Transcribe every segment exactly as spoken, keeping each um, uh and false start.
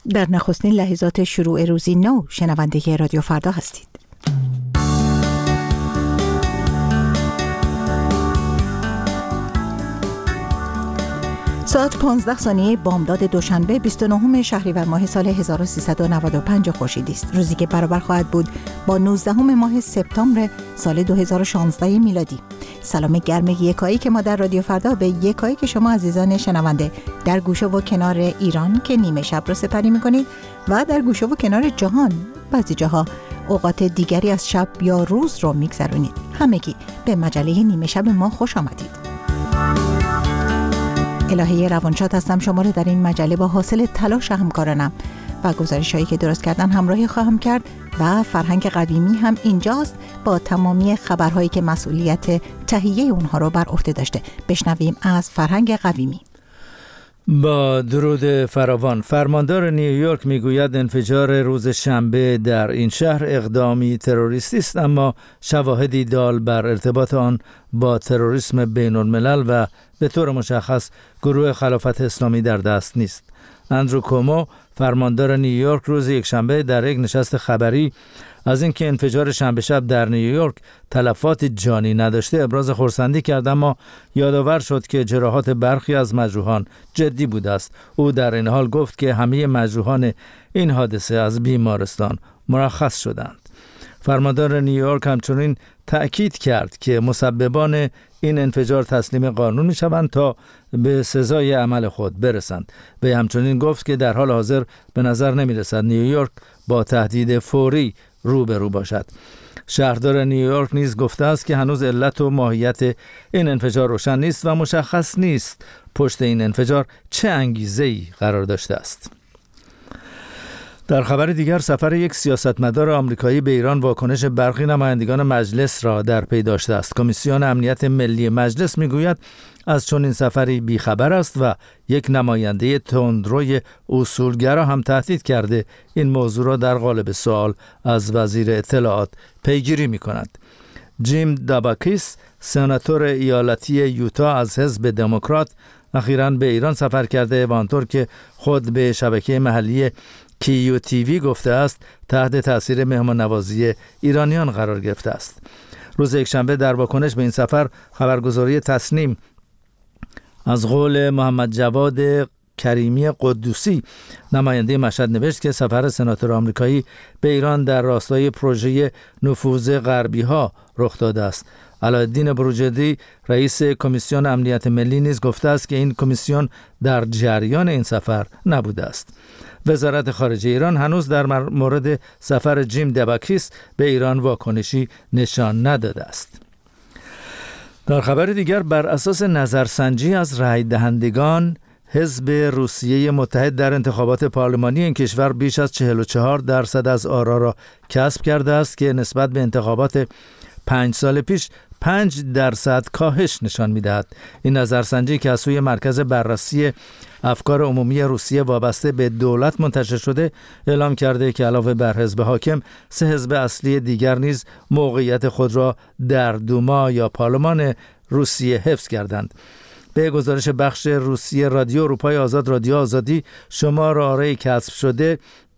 در نخستین لحظات شروع روزی نو شنونده رادیو فردا هستید. ساعت پانزده ثانیه بامداد دوشنبه بیست و نهم شهریور ماه سال هزار و سیصد و نود و پنج خورشیدی است. روزی که برابر خواهد بود با نوزدهم ماه سپتامبر سال دو هزار و شانزده میلادی. سلام گرم یکایی که ما در رادیو فردا به یکایی که شما عزیزان شنونده در گوشه و کنار ایران که نیمه شب رو سپری میکنید و در گوشه و کنار جهان بعضی جاها اوقات دیگری از شب یا روز رو میگذرونید. همگی به مجله نیمه شب ما خوش آمدید. الهه روانشاد هستم، شما رو در این مجله با حاصل تلاش همکارانم و گزارش هایی که درست کردن همراهی خواهم کرد و فرهنگ قویمی هم اینجاست با تمامی خبرهایی که مسئولیت تهیه اونها رو بر عهده داشته. بشنویم از فرهنگ قویمی. با درود فراوان. فرماندار نیویورک میگوید انفجار روز شنبه در این شهر اقدامی تروریستی است، اما شواهدی دال بر ارتباط آن با تروریسم بین الملل و به طور مشخص گروه خلافت اسلامی در دست نیست. اندرو کومو فرماندار نیویورک روز یکشنبه در یک نشست خبری از اینکه انفجار شنبه شب در نیویورک تلفات جانی نداشته ابراز خرسندی کرد، اما یادآور شد که جراحات برخی از مجروحان جدی بوده است. او در این حال گفت که همه مجروحان این حادثه از بیمارستان مرخص شدند. فرماندار نیویورک همچنین تأکید کرد که مسببان این انفجار تسلیم قانون می شوند تا به سزای عمل خود برسند. و همچنین گفت که در حال حاضر به نظر نمی رسد نیویورک با تهدید فوری روبرو باشد. شهردار نیویورک نیز گفته است که هنوز علت و ماهیت این انفجار روشن نیست و مشخص نیست پشت این انفجار چه انگیزه‌ای قرار داشته است. در خبر دیگر، سفر یک سیاستمدار آمریکایی به ایران واکنش برخی نمایندگان مجلس را در پی داشته است. کمیسیون امنیت ملی مجلس میگوید از چنین سفری بیخبر است و یک نماینده تندروی اصولگرا هم تهدید کرده این موضوع را در قالب سوال از وزیر اطلاعات پیگیری می کند. جیم داباکیس، سناتور ایالتی یوتا از حزب دموکرات، اخیراً به ایران سفر کرده و آنطور که خود به شبکه محلی کیو تیوی گفته است تحت تاثیر مهمان نوازی ایرانیان قرار گرفته است. روز یکشنبه در واکنش به این سفر خبرگزاری تصنیم از قول محمد جواد کریمی قدوسی نماینده مشهد نوشت که سفر سناتور آمریکایی به ایران در راستای پروژه نفوذ غربی ها رخ داده است. علایالدین بروجردی رئیس کمیسیون امنیت ملی نیز گفته است که این کمیسیون در جریان این سفر نبوده است. وزارت خارجه ایران هنوز در مورد سفر جیم داباکیس به ایران واکنشی نشان نداده است. در خبر دیگر، بر اساس نظرسنجی از رای دهندگان، حزب روسیه متحد در انتخابات پارلمانی این کشور بیش از چهل و چهار درصد از آرا را کسب کرده است که نسبت به انتخابات پنج سال پیش پنج درصد کاهش نشان می‌دهد. این نظرسنجی که از سوی مرکز بررسی افکار عمومی روسیه وابسته به دولت منتشر شده اعلام کرده که علاوه بر حزب حاکم، سه حزب اصلی دیگر نیز موقعیت خود را در دوما یا پارلمان روسیه حفظ کردند. به گزارش بخش روسیه رادیو اروپای آزاد رادیو آزادی، شمار آرای کسب شده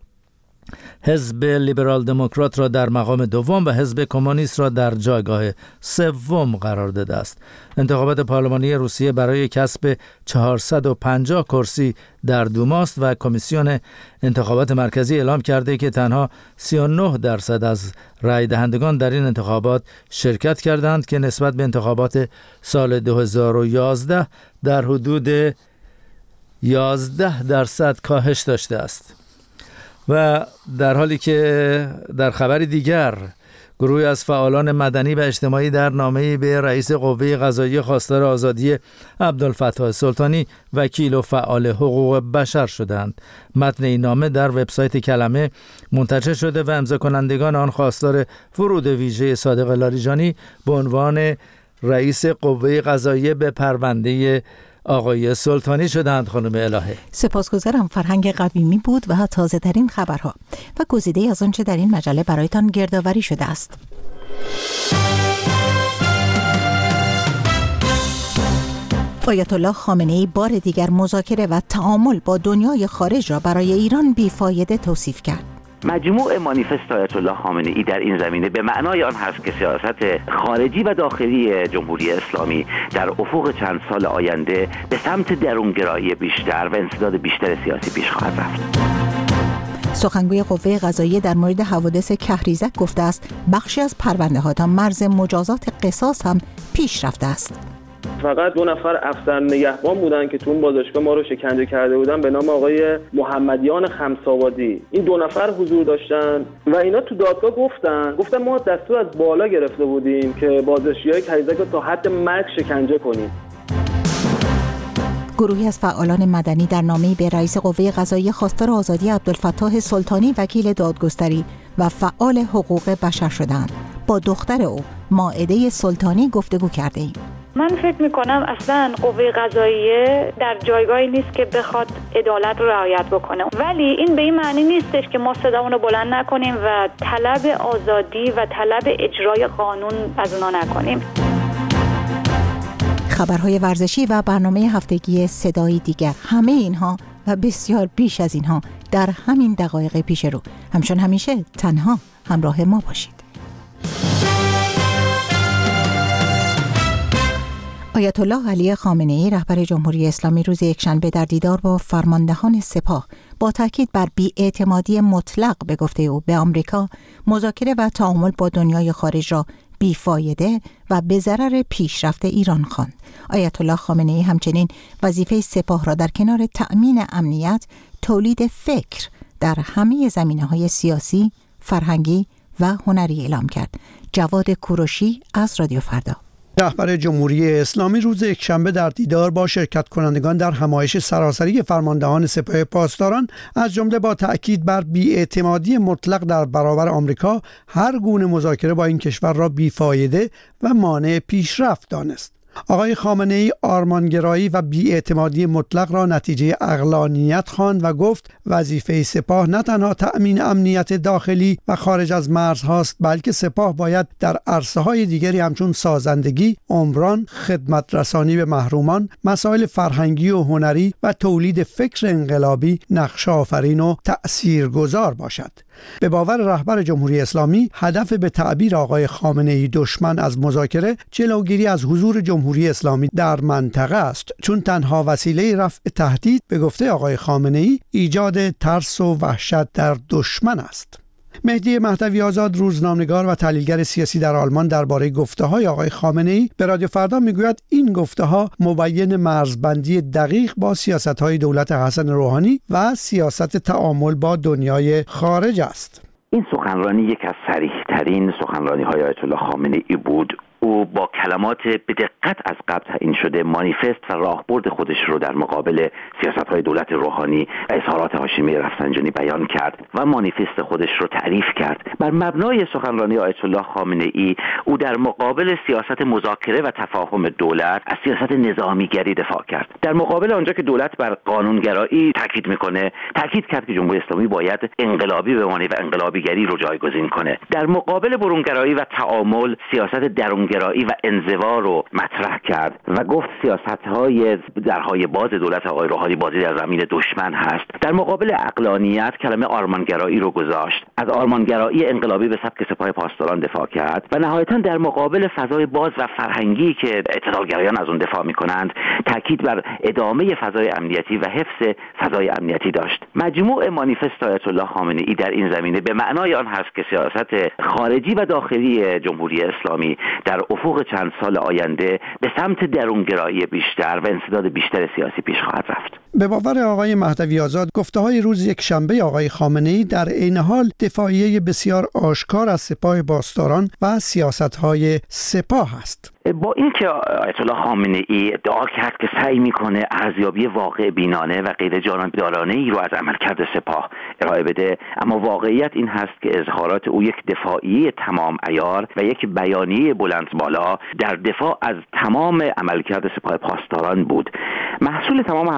حزب لیبرال دموکرات را در مقام دوم و حزب کمونیست را در جایگاه سوم قرار داده است. انتخابات پارلمانی روسیه برای کسب چهارصد و پنجاه کرسی در دوماست و کمیسیون انتخابات مرکزی اعلام کرده که تنها سی و نه درصد از رای دهندگان در این انتخابات شرکت کردند که نسبت به انتخابات سال دو هزار و یازده در حدود یازده درصد کاهش داشته است. و در حالی که در خبری دیگر، گروهی از فعالان مدنی و اجتماعی در نامه‌ای به رئیس قوه قضاییه خواستار آزادی عبدالفتاح سلطانی وکیل و فعال حقوق بشر شدند. متن این نامه در وبسایت کلمه منتشر شده و امضا کنندگان آن خواستار ورود ویژه صادق لاریجانی به عنوان رئیس قوه قضاییه به پرونده آقای سلطانی شدند. خانم الهه، سپاسگزارم. فرهنگ قویمی بود و تازه ترین خبرها و گزیده از آنچه در این مجله برایتان گردآوری شده است. آیت الله خامنه‌ای بار دیگر مذاکره و تعامل با دنیای خارج را برای ایران بیفایده توصیف کرد. مجموع مانیفست آیت الله خامنه‌ای در این زمینه به معنای آن هست که سیاست خارجی و داخلی جمهوری اسلامی در افق چند سال آینده به سمت درونگرایی بیشتر و انسداد بیشتر سیاسی پیش خواهد رفت. سخنگوی قوه قضاییه در مورد حوادث کهریزک گفته است بخشی از پرونده‌ها تا مرز مجازات قصاص هم پیش رفته است. فقط دو نفر افسر نگهبان بودن که تو اون بازداشتگاه ما رو شکنجه کرده بودن به نام آقای محمدیان خمس‌آبادی. این دو نفر حضور داشتن و اینا تو دادگاه گفتن گفتن ما دستور از بالا گرفته بودیم که بازداشتی‌های کهریزک رو تا حد مرگ شکنجه کنیم. گروهی از فعالان مدنی در نامه‌ای به رئیس قوه قضاییه خواستار آزادی عبدالفتاح سلطانی وکیل دادگستری و فعال حقوق بشر شدند. با دختر او مائده سلطانی گفتگو کرده ایم. من فکر میکنم اصلا قوه قضاییه در جایگاهی نیست که بخواد عدالت رو رعایت بکنه، ولی این به این معنی نیستش که ما صدامون رو بلند نکنیم و طلب آزادی و طلب اجرای قانون از اونا نکنیم. خبرهای ورزشی و برنامه هفتگی صدای دیگر، همه اینها و بسیار بیش از اینها در همین دقایق پیش رو. همچون همیشه تنها همراه ما باشید. آیت الله علی خامنه‌ای رهبر جمهوری اسلامی روز یکشنبه در دیدار با فرماندهان سپاه با تاکید بر بی‌اعتمادی مطلق به گفته او به آمریکا، مذاکره و تعامل با دنیای خارج را بیفایده و به ضرر پیشرفت ایران خواند. آیت الله خامنه‌ای همچنین وظیفه سپاه را در کنار تأمین امنیت، تولید فکر در همه زمینه‌های سیاسی، فرهنگی و هنری اعلام کرد. جواد کوروشی از رادیو فردا. رهبر جمهوری اسلامی روز یکشنبه در دیدار با شرکت کنندگان در همایش سراسری فرماندهان سپاه پاسداران از جمله با تأکید بر بی‌اعتمادی مطلق در برابر آمریکا، هر گونه مذاکره با این کشور را بیفایده و مانع پیشرفت دانست. آقای خامنه‌ای آرمانگرایی و بی‌اعتمادی مطلق را نتیجه عقلانیت خواند و گفت وظیفه سپاه نه تنها تأمین امنیت داخلی و خارج از مرزهاست، بلکه سپاه باید در عرصه‌های دیگری همچون سازندگی، عمران، خدمت رسانی به محرومان، مسائل فرهنگی و هنری و تولید فکر انقلابی نقش آفرین و تأثیرگذار باشد. به باور رهبر جمهوری اسلامی، هدف به تعبیر آقای خامنه‌ای دشمن از مذاکره جلوگیری از حضور جمهوری اسلامی در منطقه است، چون تنها وسیله رفع تهدید به گفته آقای خامنه‌ای ایجاد ترس و وحشت در دشمن است. مهدی مهدوی آزاد، روزنامه‌نگار و تحلیلگر سیاسی در آلمان، درباره گفته‌های آقای خامنه‌ای به رادیو فردا میگوید این گفته‌ها مبین مرزبندی دقیق با سیاست‌های دولت حسن روحانی و سیاست تعامل با دنیای خارج است. این سخنرانی یک از صریح‌ترین سخنرانی‌های آیت الله خامنه‌ای بود. او با کلمات به دقت از قبل تعیین شده مانیفست و راهبرد خودش رو در مقابل سیاست‌های دولت روحانی و اظهارات هاشمی رفسنجانی بیان کرد و مانیفست خودش رو تعریف کرد. بر مبنای سخنرانی آیت الله خامنه‌ای او در مقابل سیاست مذاکره و تفاهم دولت از سیاست نظامیگری دفاع کرد. در مقابل آنجا که دولت بر قانونگرایی تاکید میکنه، تاکید کرد که جمهوری اسلامی باید انقلابی بمانه و انقلابیگری رو جایگزین کنه. در مقابل برونگرایی و تعامل، سیاست درونگرایی گرایی و انزوا رو مطرح کرد و گفت سیاست‌های درهای باز دولت آقای روحانی بازی در زمین دشمن هست. در مقابل عقلانیت کلمه آرمانگرایی رو گذاشت، از آرمانگرایی انقلابی به سبک سپاه پاسداران دفاع کرد و نهایتاً در مقابل فضای باز و فرهنگی که اعتدالگرایان از اون دفاع می‌کنند تاکید بر ادامه فضای امنیتی و حفظ فضای امنیتی داشت. مجموع مانیفست آیت الله خامنه‌ای در این زمینه به معنای آن هست که سیاست خارجی و داخلی جمهوری اسلامی در افق چند سال آینده به سمت درونگرایی بیشتر و انسداد بیشتر سیاسی پیش خواهد رفت. به باور آقای مهدوی آزاد، گفته‌های روز یکشنبه آقای خامنه‌ای در عین حال دفاعیه بسیار آشکار از سپاه پاسداران و سیاست‌های سپاه است. با اینکه آیت الله خامنه‌ای ادعا کرد که سعی میکنه ارزیابی واقع بینانه و غیر جانبدارانه ای رو از عملکرد سپاه ارائه بده، اما واقعیت این هست که اظهارات او یک دفاعی تمام عیار و یک بیانیه بلند بالا در دفاع از تمام عملکرد سپاه پاسداران بود. محصول تمام حرفای آقای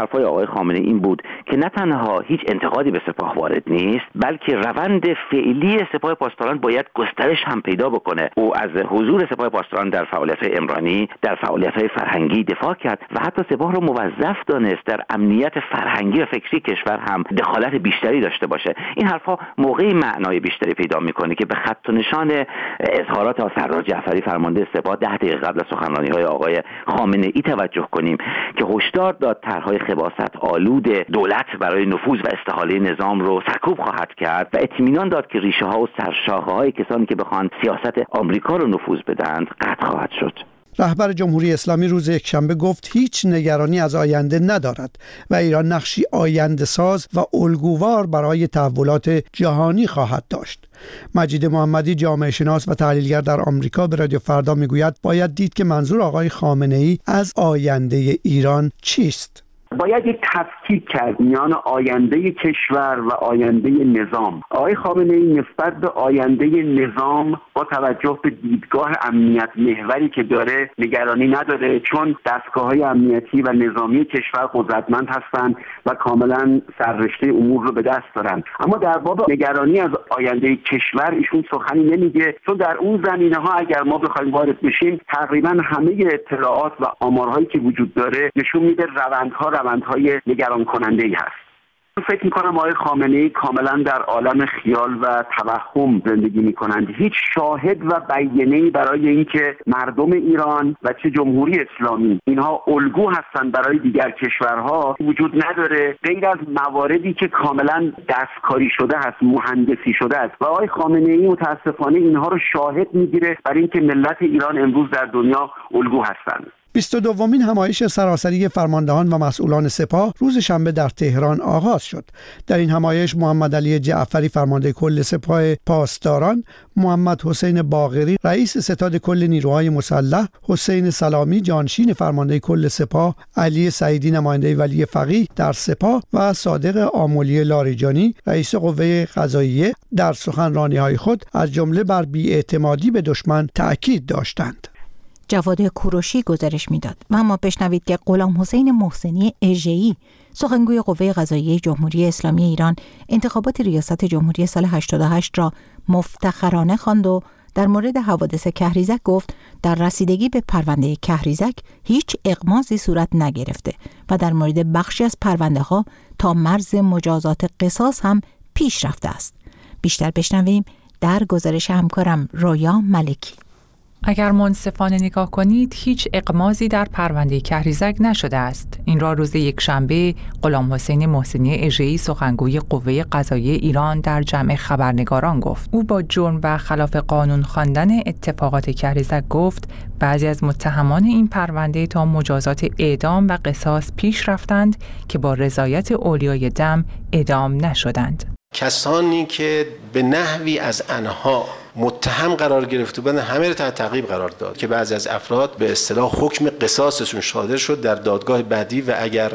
آقای خامنه‌ای این بود که نه تنها هیچ انتقادی به سپاه وارد نیست، بلکه روند فعلی سپاه پاسداران باید گسترش هم پیدا بکنه. او از حضور سپاه پاسداران در فعالیت‌های عمرانی، در فعالیت‌های فرهنگی دفاع کرد و حتی سپاه رو موظف دانست در امنیت فرهنگی و فکری کشور هم دخالت بیشتری داشته باشه. این حرفا موقعی معنای بیشتری پیدا میکنه که به خط و نشان اظهارات سردار جعفری فرمانده سپاه ده دقیقه قبل از سخنرانی‌های آقای خامنه‌ای توجه کنیم که هشدار داد طرح‌های خباثت آلود دولت برای نفوذ و استحاله نظام رو سرکوب خواهد کرد و اطمینان داد که ریشه‌ها و سرشاخه‌های کسانی که بخوان سیاست آمریکا رو نفوذ بدن قطع خواهد شد. رهبر جمهوری اسلامی روز یکشنبه گفت هیچ نگرانی از آینده ندارد و ایران نقشی آینده ساز و الگووار برای تحولات جهانی خواهد داشت. مجید محمدی جامعه شناس و تحلیلگر در آمریکا به رادیو فردا میگوید باید دید که منظور آقای خامنه‌ای از آینده ایران چیست. باید یک تفکیک کرد میان آینده کشور و آینده نظام. آقای خامنه‌ای نسبت به آینده نظام با توجه به دیدگاه امنیت محوری که داره نگرانی نداره، چون دستگاه‌های امنیتی و نظامی کشور قدرتمند هستند و کاملا سررشته امور رو به دست دارن. اما در باب نگرانی از آینده کشور ایشون سخنی نمیگه، چون در اون زمینه‌ها اگر ما بخوایم وارد بشیم تقریبا همه اطلاعات و آمارهایی که وجود داره نشون میده روندها روندهای نگران کننده ای هست. فکر میکنم آقای خامنه‌ای کاملا در عالم خیال و توهم زندگی میکنند. هیچ شاهد و بیانیه‌ای برای اینکه مردم ایران و چه جمهوری اسلامی اینها الگو هستند برای دیگر کشورها وجود نداره، غیر از مواردی که کاملا دستکاری شده است، مهندسی شده است و آقای خامنه‌ای متاسفانه اینها رو شاهد میگیره برای اینکه ملت ایران امروز در دنیا الگو هستند. بیست و دومین همایش سراسری فرماندهان و مسئولان سپاه روز شنبه در تهران آغاز شد. در این همایش محمد علی جعفری فرمانده کل سپاه پاسداران، محمد حسین باقری رئیس ستاد کل نیروهای مسلح، حسین سلامی جانشین فرمانده کل سپاه، علی سعیدی نماینده ولی فقیه در سپاه و صادق آملی لاریجانی رئیس قوه قضاییه در سخنرانی‌های خود از جمله بر بی‌اعتمادی به دشمن تأکید داشتند. جواد کوروشی گزارش میداد و اما بشنوید که غلام حسین محسنی اژه‌ای سخنگوی قوه قضاییه جمهوری اسلامی ایران انتخابات ریاست جمهوری سال هشتاد و هشت را مفتخرانه خواند و در مورد حوادث کهریزک گفت در رسیدگی به پرونده کهریزک هیچ اغماضی صورت نگرفته و در مورد بخشی از پرونده ها تا مرز مجازات قصاص هم پیش رفته است. بیشتر بشنویم در گزارش همکارم رویا ملکی. اگر منصفانه نگاه کنید هیچ اغماضی در پرونده کهریزک نشده است. این را روز یکشنبه غلام حسین محسنی اژه‌ای سخنگوی قوه قضاییه ایران در جمع خبرنگاران گفت. او با جرم و خلاف قانون خواندن اتفاقات کهریزک گفت بعضی از متهمان این پرونده تا مجازات اعدام و قصاص پیش رفتند که با رضایت اولیای دم اعدام نشدند. کسانی که به نحوی از آنها متهم قرار گرفته بودند همه را تحت تعقیب قرار داد که بعضی از افراد به اصطلاح حکم قصاصشون صادر شد در دادگاه بعدی و اگر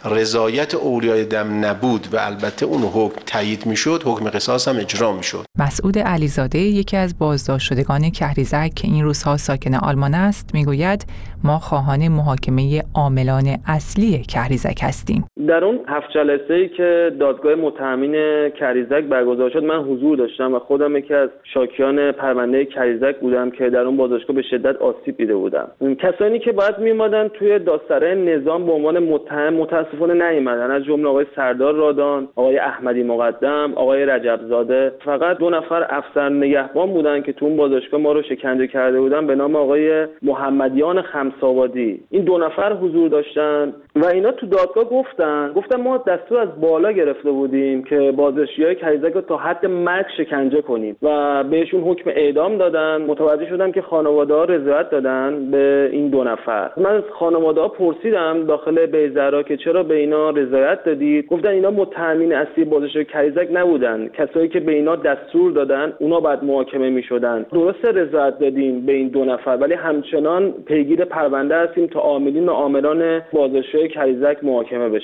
رضایت اولیای دم نبود و البته اون حکم تایید میشد حکم قصاص هم اجرا میشد. مسعود علیزاده یکی از بازداشت شدگان کهریزک که این روزها ساکن آلمان است میگوید ما خواهان محاکمه عاملان اصلی کهریزک هستیم. در اون هفت جلسه‌ای که دادگاه متهمین کهریزک برگزار شد من حضور داشتم و خودم یکی از شاکیان پرونده کهریزک بودم که در اون بازداشتگاه به شدت آسیب دیده بودم. کسانی که باید میومدن توی دادسرای نظام به عنوان متهم متاسفانه نیومدن، از جمله آقای سردار رادان، آقای احمدی مقدم، آقای رجبزاده. فقط دو نفر افسر نگهبان بودن که تو اون بازداشتگاه ما رو شکنجه کرده بودن به نام آقای محمدیان خمس‌آبادی. این دو نفر حضور داشتن و اینا تو دادگاه گفتن گفتن ما دستور از بالا گرفته بودیم که بازداشتیای کهریزک رو تا حد مرگ شکنجه کنیم و بهشون حکم اعدام دادن. متوجه شدم که خانواده‌ها رضایت دادن به این دو نفر. من از خانواده‌ها پرسیدم داخل بیزرا که چرا به اینا رضایت دادید؟ گفتن اینا متهمین اصلی بازداشت کهریزک نبودن، کسایی که به اینا دستور دادن اونا بعد محاکمه می‌شدن. درسته رضایت دادیم به این دو نفر ولی همچنان پیگیر پرونده هستیم تا عاملین و عاملان بازداشت کهریزک محاکمه بشن.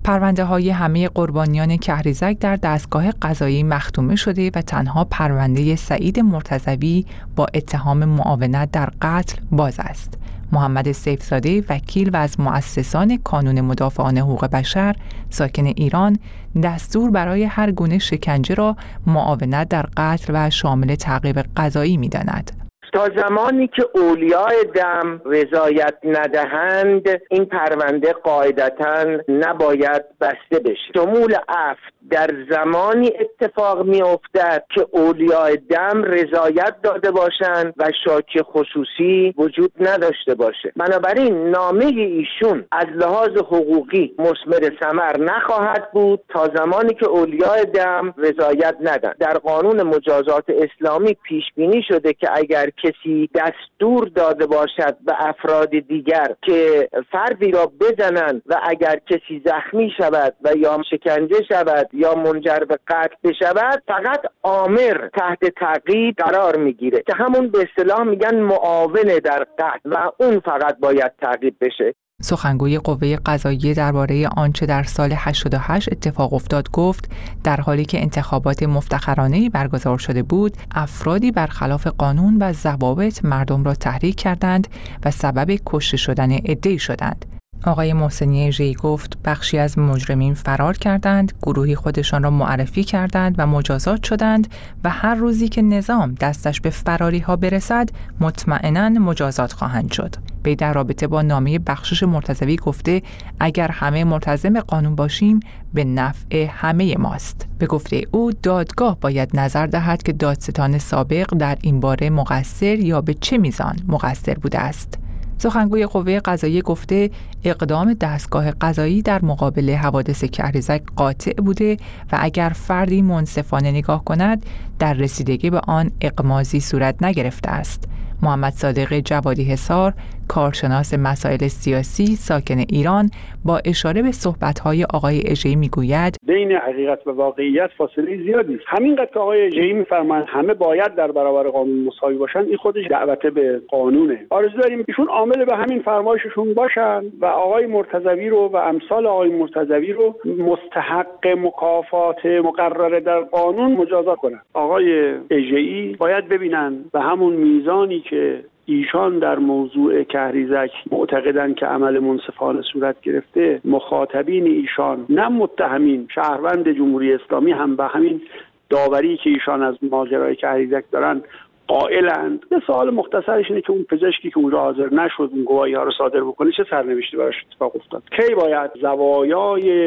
پرونده های همه قربانیان کهریزک در دستگاه قضایی مختومه شده و تنها پرونده سعید مرتضوی با اتهام معاونت در قتل باز است. محمد سیفزاده، وکیل و از مؤسسان کانون مدافعان حقوق بشر ساکن ایران، دستور برای هر گونه شکنجه را معاونت در قتل و شامل تعقیب قضایی می‌داند. تا زمانی که اولیای دم رضایت ندهند این پرونده قاعدتاً نباید بسته بشه. شمول عفو در زمانی اتفاق می افتد که اولیای دم رضایت داده باشند و شاکی خصوصی وجود نداشته باشه. بنابراین نامه ایشون از لحاظ حقوقی مثمر ثمر نخواهد بود تا زمانی که اولیای دم رضایت ندن. در قانون مجازات اسلامی پیش بینی شده که اگر کسی دستور داده باشد به افراد دیگر که فردی را بزنند و اگر کسی زخمی شود و یا شکنجه شود یا منجر به قتل بشود، فقط آمر تحت تعقیب قرار میگیره که همون به اصطلاح میگن معاون در قتل و اون فقط باید تعقیب بشه. سخنگوی قوه قضاییه درباره آنچه در سال هشتاد و هشت اتفاق افتاد گفت در حالی که انتخابات مفتخرانه‌ای برگزار شده بود، افرادی برخلاف قانون و ضوابط مردم را تحریک کردند و سبب کشته شدن عده‌ای شدند. آقای محسنی اژه‌ای گفت بخشی از مجرمین فرار کردند، گروهی خودشان را معرفی کردند و مجازات شدند و هر روزی که نظام دستش به فراری ها برسد مطمئناً مجازات خواهند شد. وی در رابطه با نامه بخشش مرتضوی گفته اگر همه ملتزم قانون باشیم به نفع همه ماست. به گفته او دادگاه باید نظر دهد که دادستان سابق در این باره مقصر یا به چه میزان مقصر بوده است. سخنگوی قوه قضاییه گفته اقدام دستگاه قضایی در مقابل حوادث کهریزک قاطع بوده و اگر فردی منصفانه نگاه کند در رسیدگی به آن اغماضی صورت نگرفته است. محمد صادق جوادی حصار، کارشناس مسائل سیاسی ساکن ایران، با اشاره به صحبت‌های آقای اژه‌ای میگوید بین حقیقت و واقعیت فاصله زیادی است. همینقدر که آقای اژه‌ای میفرمایند همه باید در برابر قانون مساوی باشند، این خودش دعوت به قانونه. آرزو داریم ایشون عامل به همین فرمایششون باشن و آقای مرتضوی رو و امثال آقای مرتضوی رو مستحق مکافات مقرره در قانون مجازات کنند. آقای اژه‌ای باید ببینن به همون میزانی که ایشان در موضوع کهریزک معتقدند که عمل منصفانه صورت گرفته، مخاطبین ایشان نه متهمین شهروند جمهوری اسلامی هم به همین داوری که ایشان از ماجرای کهریزک دارن قائلند. یه سوال مختصرش اینه که اون پزشکی که اونجا حاضر نشد اون گواهی ها رو صادر بکنه چه سرنوشتی براش اتفاق افتاد؟ کی باید زوایای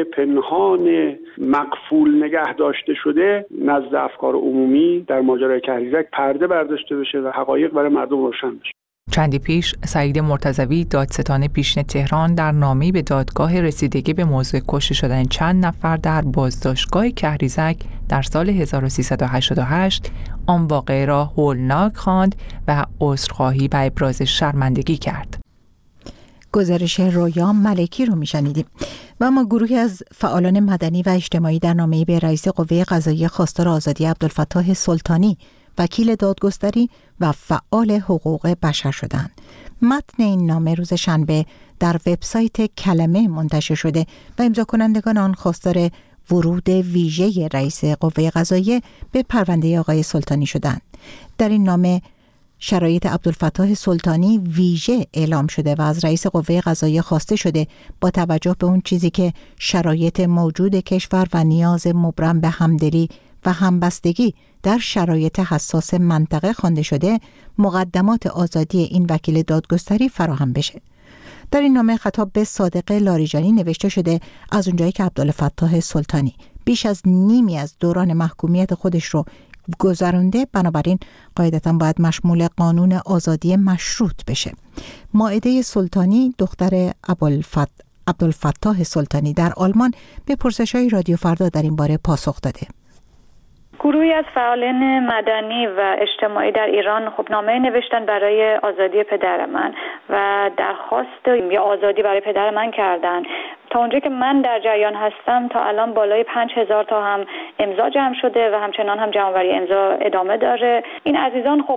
پنهان مقفول نگه داشته شده نزد افکار عمومی در ماجرای کهریزک پرده برداشته بشه و حقایق برای مردم روشن بشه؟ چندی پیش سعید مرتضوی دادستان پیشین تهران در نامه‌ای به دادگاه رسیدگی به موضوع کشته شدن چند نفر در بازداشتگاه کهریزک در سال هزار و سیصد و هشتاد و هشت آن واقعه را هولناک خواند و عذرخواهی و ابراز شرمندگی کرد. گزارش رویا ملکی رو میشنیدیم. و اما گروهی از فعالان مدنی و اجتماعی در نامه‌ای به رئیس قوه قضاییه خواستار آزادی عبدالفتاح سلطانی، وکیل دادگستری و فعال حقوق بشر شدند. متن این نامه روز شنبه در وبسایت کلمه منتشر شده و امضا کنندگان آن خواستار ورود ویژه رئیس قوه قضاییه به پرونده آقای سلطانی شدند. در این نامه شرایط عبدالفتاح سلطانی ویژه اعلام شده و از رئیس قوه قضاییه خواسته شده با توجه به اون چیزی که شرایط موجود کشور و نیاز مبرم به همدلی و همبستگی در شرایط حساس منطقه خوانده شده، مقدمات آزادی این وکیل دادگستری فراهم بشه. در این نامه خطاب به صادق لاریجانی نوشته شده از اونجایی که عبدالفتاح سلطانی بیش از نیمی از دوران محکومیت خودش رو گذرانده، بنابراین قاعدتاً باید مشمول قانون آزادی مشروط بشه. مائده سلطانی دختر عبدالفتاح سلطانی در آلمان به پرسش‌های رادیو فردا در این باره پاسخ داده. گروهی از فعالان مدنی و اجتماعی در ایران خب نامه نوشتن برای آزادی پدر من و درخواست یا آزادی برای پدر من کردن. تا اونجا که من در جریان هستم تا الان بالای پنج هزار تا هم امضا جمع شده و همچنان هم جمع‌آوری امضا ادامه داره. این عزیزان خب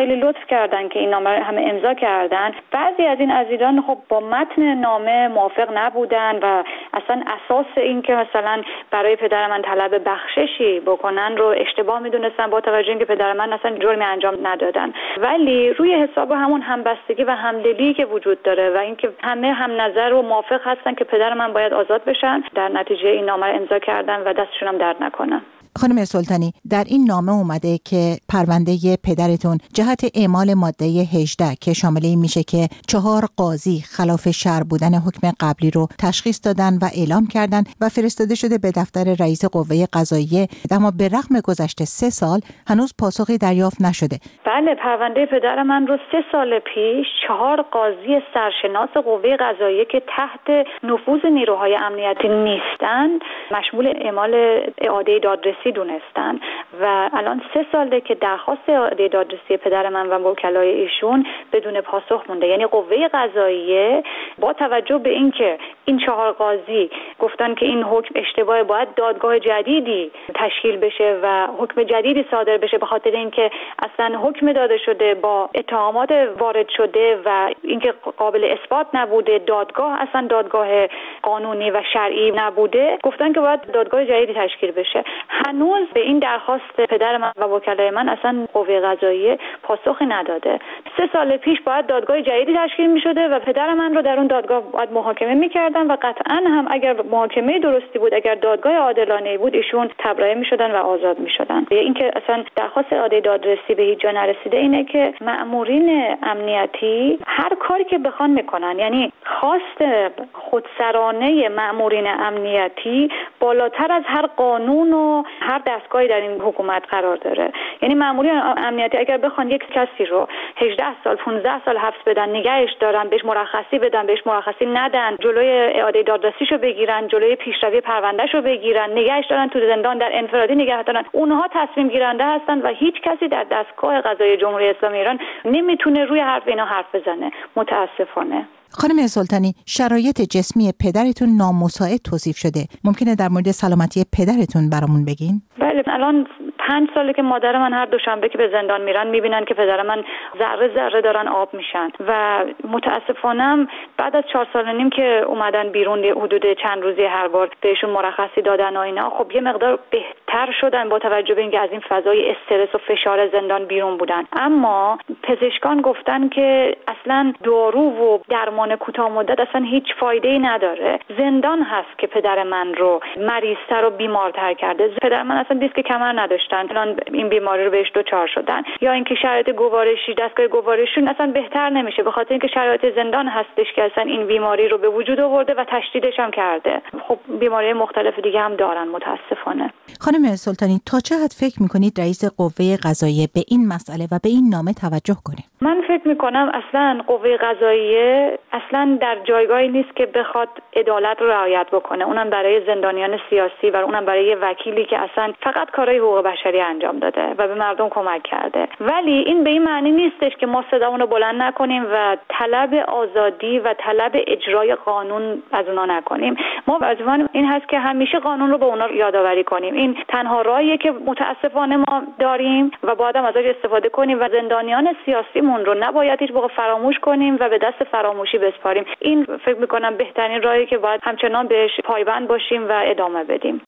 خیلی لطف کردن که این نامه همه امضا کردن. بعضی از این عزیزان خب با متن نامه موافق نبودن و اصلا اساس این که مثلا برای پدر من طلب بخششی بکنن رو اشتباه میدونستن، با توجه اینکه پدر من اصلا جرمی انجام ندادن. ولی روی حساب همون همبستگی و همدلی که وجود داره و اینکه همه هم نظر و موافق هستن که پدر من باید آزاد بشن، در نتیجه این نامه رو امضا کردن و دستشون هم درد نکنن. خانم سلطانی، در این نامه اومده که پرونده پدرتون جهت اعمال ماده هجده که شامل این میشه که چهار قاضی خلاف شرع بودن حکم قبلی رو تشخیص دادن و اعلام کردن و فرستاده شده به دفتر رئیس قوه قضاییه، اما به رغم گذشت سه سال هنوز پاسخی دریافت نشده. بله، پرونده پدر من رو سه سال پیش چهار قاضی سرشناس قوه قضاییه که تحت نفوذ نیروهای امنیتی نیستند مشمول اعمال اعاده دادرسی دونستن و الان سه ساله که درخواست اعاده دادرسی پدر من و وکلای ایشون بدون پاسخ مونده. یعنی قوه قضاییه با توجه به اینکه این چهار قاضی گفتن که این حکم اشتباه، باید دادگاه جدیدی تشکیل بشه و حکم جدیدی صادر بشه، به خاطر اینکه اصلا حکم داده شده با اتهامات وارد شده و اینکه قابل اثبات نبوده، دادگاه اصلا دادگاه قانونی و شرعی نبوده، گفتن که باید دادگاه جدیدی تشکیل بشه. هنوز به این درخواست پدر من و وکلای من اصلا قوه قضاییه پاسخی نداده. سه سال پیش باید دادگاه جدیدی تشکیل می شده و پدر من رو در اون دادگاه باید محاکمه می کردن و قطعا هم اگر محاکمه درستی بود، اگر دادگاه عادلانه بود، ایشون تبرئه می شدن و آزاد می شدن. این که اصلا درخواست اعاده دادرسی به هیچ جا نرسیده اینه که مأمورین امنیتی هر کاری که بخوان میکنن، یعنی خواست خودسرانه مأمورین امنیتی بالاتر از هر قانون و هر دستگاهی در این حکومت قرار داره. یعنی مأمورین امنیتی اگر بخوان یک کسی رو هجده سال پانزده سال حبس بدن، نگهش دارن، بهش مرخصی بدن، بهش مرخصی ندن، جلوی اعاده دادرسیشو بگیرن، جلوی پیشروی پروندهشو بگیرن، نگهش دارن تو زندان، در انفرادی نگه دارن، اونها تصمیم گیرنده هستن و هیچ کسی در دستگاه قضایی جمهوری اسلامی ایران نمیتونه روی حرف اینا حرف بزنه. متاسفانه. خانم سلطانی، شرایط جسمی پدرتون نامساعد توصیف شده. ممکنه در مورد سلامتی پدرتون برامون بگین؟ بله، الان پنج ساله که مادر من هر دوشنبه که به زندان میرن میبینن که پدر من ذره ذره دارن آب میشن و متاسفانه بعد از چهار سال و نیم که اومدن بیرون، حدود چند روزی هر بار بهشون مرخصی دادن و اینا، خب یه مقدار بهتر شدن با توجه به اینکه از این فضای استرس و فشار زندان بیرون بودن. اما پزشکان گفتن که اصلا دارو و درمان کوتاه مدت اصلا هیچ فایده‌ای نداره. زندان هست که پدر من رو مریض‌تر و بیمارتر کرده. پدر من اصلا دیسک کمر نداشتن، الان این بیماری رو بهش دچار شدن. یا اینکه شرایط گوارشی، دستگاه گوارششون اصلا بهتر نمیشه به خاطر اینکه شرایط زندان هستش که اصلا این بیماری رو به وجود آورده و تشدیدش هم کرده. خب بیماری مختلف دیگه هم دارن متاسفانه. خانم سلطانی، تا چه حد فکر می‌کنید رئیس قوه قضاییه به این مسئله و به این نامه توجه کنه؟ من فکر می‌کنم اصلا قوه قضاییه اصلا در جایگاهی نیست که بخواد عدالت رو رعایت بکنه، اونم برای زندانیان سیاسی و اونم برای وکیلی که اصلا فقط کارهای حقوق بشری انجام داده و به مردم کمک کرده. ولی این به این معنی نیستش که ما صدامون رو بلند نکنیم و طلب آزادی و طلب اجرای قانون از اونا نکنیم. ما وظیفمون این هست که همیشه قانون رو به اونا یادآوری کنیم. این تنها راهیه که متاسفانه ما داریم و باید هم ازش استفاده کنیم و زندانیان سیاسیمون رو نباید هیچ موقع فراموش کنیم و به دست فراموشی بسپاریم. این فکر میکنم بهترین راهی که باید همچنان بهش پایبند باشیم و ادامه بدیم.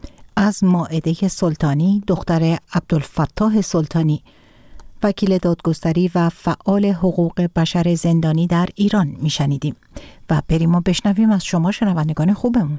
از مائده سلطانی، دختر عبدالفتاح سلطانی، وکیل دادگستری و فعال حقوق بشر زندانی در ایران میشنیدیم و بریم و بشنویم از شما شنوندگان خوبمون.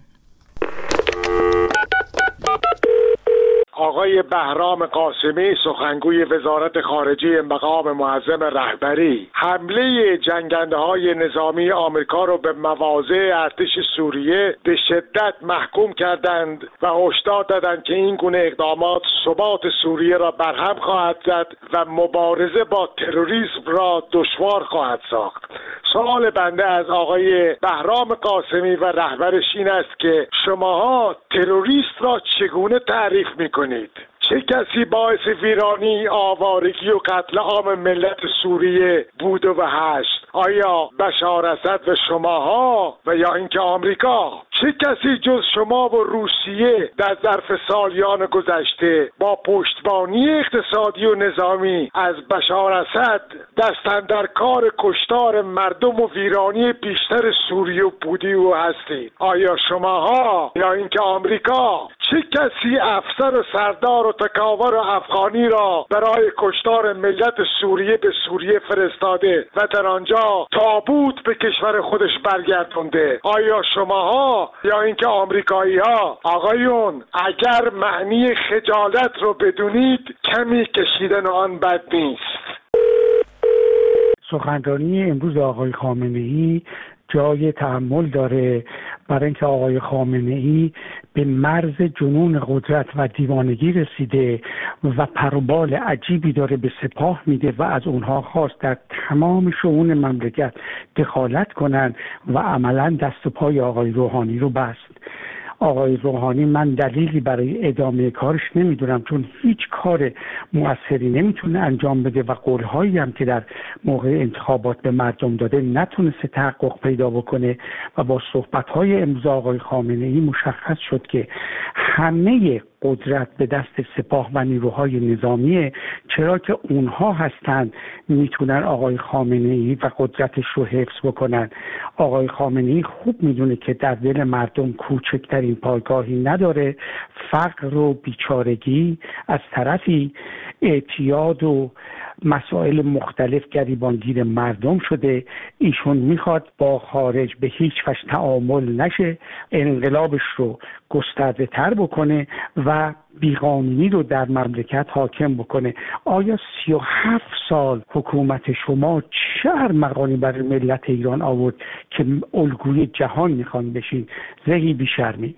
آقای بهرام قاسمی، سخنگوی وزارت خارجه مقام معظم رهبری، حمله جنگنده‌های نظامی آمریکا را به مواضع ارتش سوریه به شدت محکوم کردند و هشدار دادند که این گونه اقدامات ثبات سوریه را برهم خواهد زد و مبارزه با تروریسم را دشوار خواهد ساخت. سوال بنده از آقای بهرام قاسمی و رهبرش این است که شماها تروریست را چگونه تعریف می‌کنید؟ چه کسی باعث ویرانی، آوارگی و قتل عام ملت سوریه بود و هست؟ آیا بشار اسد و شماها و یا اینکه آمریکا؟ چه کسی جز شما و روسیه در ظرف سالیان گذشته با پشتیبانی اقتصادی و نظامی از بشار اسد دست در کار کشتار مردم و ویرانی بیشتر سوریه بودی و هستید؟ آیا شماها یا اینکه آمریکا؟ چه کسی افسر و سردار و تکاور و افغانی را برای کشتار ملت سوریه به سوریه فرستاده و در آنجا تابوت به کشور خودش برگردونده؟ آیا شماها یا اینکه آمریکایی ها؟ آقایون، اگر معنی خجالت رو بدونید کمی کشیدن آن بد نیست. سخنرانی امروز آقای خامنه‌ای جای تأمل داره، برای اینکه آقای خامنه‌ای به مرز جنون قدرت و دیوانگی رسیده و پروبال عجیبی داره به سپاه میده و از اونها خواست در تمام شئون مملکت دخالت کنن و عملا دست و پای آقای روحانی رو بست. آقای روحانی من دلیلی برای ادامه کارش نمیدونم، چون هیچ کار موثری نمیتونه انجام بده و قولهایی هم که در موقع انتخابات به مردم داده نتونسته تحقق پیدا بکنه و با صحبت‌های امروز آقای خامنه‌ای مشخص شد که همه قدرت به دست سپاه و نیروهای نظامیه، چرا که اونها هستن میتونن آقای خامنه‌ای و قدرتش رو حفظ بکنن. آقای خامنه‌ای خوب میدونه که در دل مردم کوچکترین پایگاهی نداره، فقر و بیچارگی از طرفی، اعتیاد و مسائل مختلف گریبانگیر مردم شده. ایشون میخواد با خارج به هیچ وجه تعامل نشه، انقلابش رو گسترده تر بکنه و بیقانونی رو در مملکت حاکم بکنه. آیا سی و هفت سال حکومت شما چه ارمغانی برای ملت ایران آورد که الگوی جهان میخوان بشین؟ زهی بیشرمی.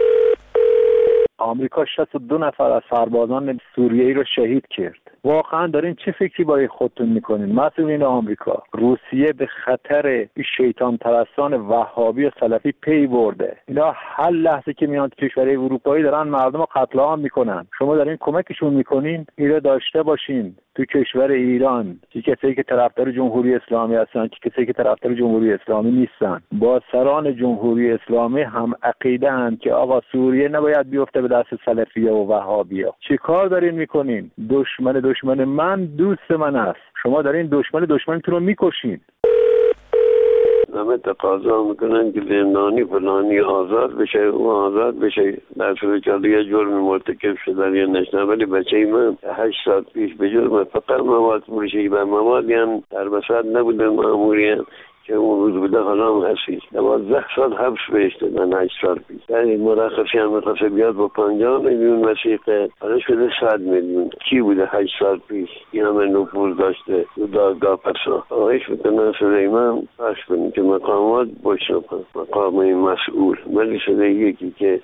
آمریکا شصت و دو نفر از سربازان سوریه‌ای رو شهید کرد. واقعا دارین چه فکری برای خودتون میکنین؟ مسئولین آمریکا، روسیه به خطر شیطان پرستان وهابی و سلفی پی برده. اینا هر لحظه که میان کشورهای اروپایی دارن مردم رو قتل عام میکنن. شما دارین کمکشون میکنین؟ اینا داشته باشین تو کشور ایران که کسایی که طرفدار جمهوری اسلامی هستن، که کسایی که طرفدار جمهوری اسلامی نیستن، با سران جمهوری اسلامی هم عقیده اند که آقا سوریه نباید بیفته به دست سلفیه و وهابیا. چی کار دارین میکنین؟ دشمن دشمن من دوست من است. شما دارین دشمن دشمنتون رو میکشین. همه تقاضا میکنن که زندانی فلانی آزاد بشه، او آزاد بشه، در صورت که یه جرم مرتکب شدن یا نشنه. ولی بچه من هشت سال پیش به جرم فقط مواد فروشی و موادی هم در بساط نبوده ماموری هم که اون روز بوده حالا هم هستی دوازده سال حبس بهش دادن. هشت سال پیش در این مرخصی هم میخواسته بیاد با پنجاه میلیون وثیقه، حالا شده صد میلیون. کی بوده هشت سال پیش این همه نفوذ داشته تو دادگاه؟ پسا آقایش بکنن سلیمان پس کنید که مقامات باشه، مقام این مسئول، ولی شده یکی که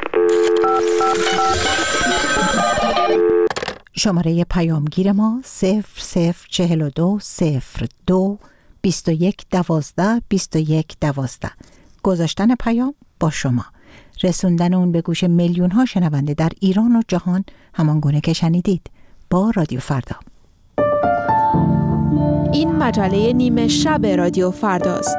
شماره پیامگیر ما صفر صفر چهل و دو صفر دو بیست و یک دوازده بیست و یک دوازده. گذاشتن پیام با شما، رسوندن اون به گوش میلیون ها شنونده در ایران و جهان، همان گونه که شنیدید با رادیو فردا. این مجله نیمه شب رادیو فرداست.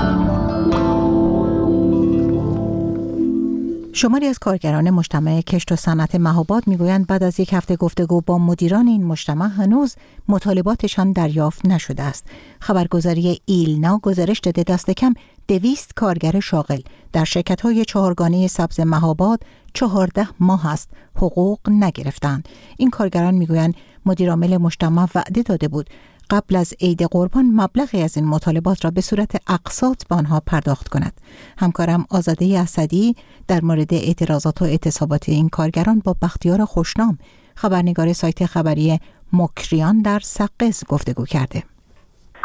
شماری از کارگران مجتمع کشت و صنعت مهاباد میگویند بعد از یک هفته گفتگو با مدیران این مجتمع هنوز مطالباتشان دریافت نشده است. خبرگزاری ایلنا گزارش داده دست کم دویست کارگر شاغل در شرکت‌های چهارگانه سبز مهاباد چهارده ماه است حقوق نگرفتند. این کارگران میگویند مدیر عامل مجتمع وعده داده بود قبل از عید قربان مبلغی از این مطالبات را به صورت اقساط به آنها پرداخت کند. همکارم آزاده اسدی در مورد اعتراضات و اعتصابات این کارگران با بختیار خوشنام، خبرنگار سایت خبری مکریان در سقز، گفتگو کرده.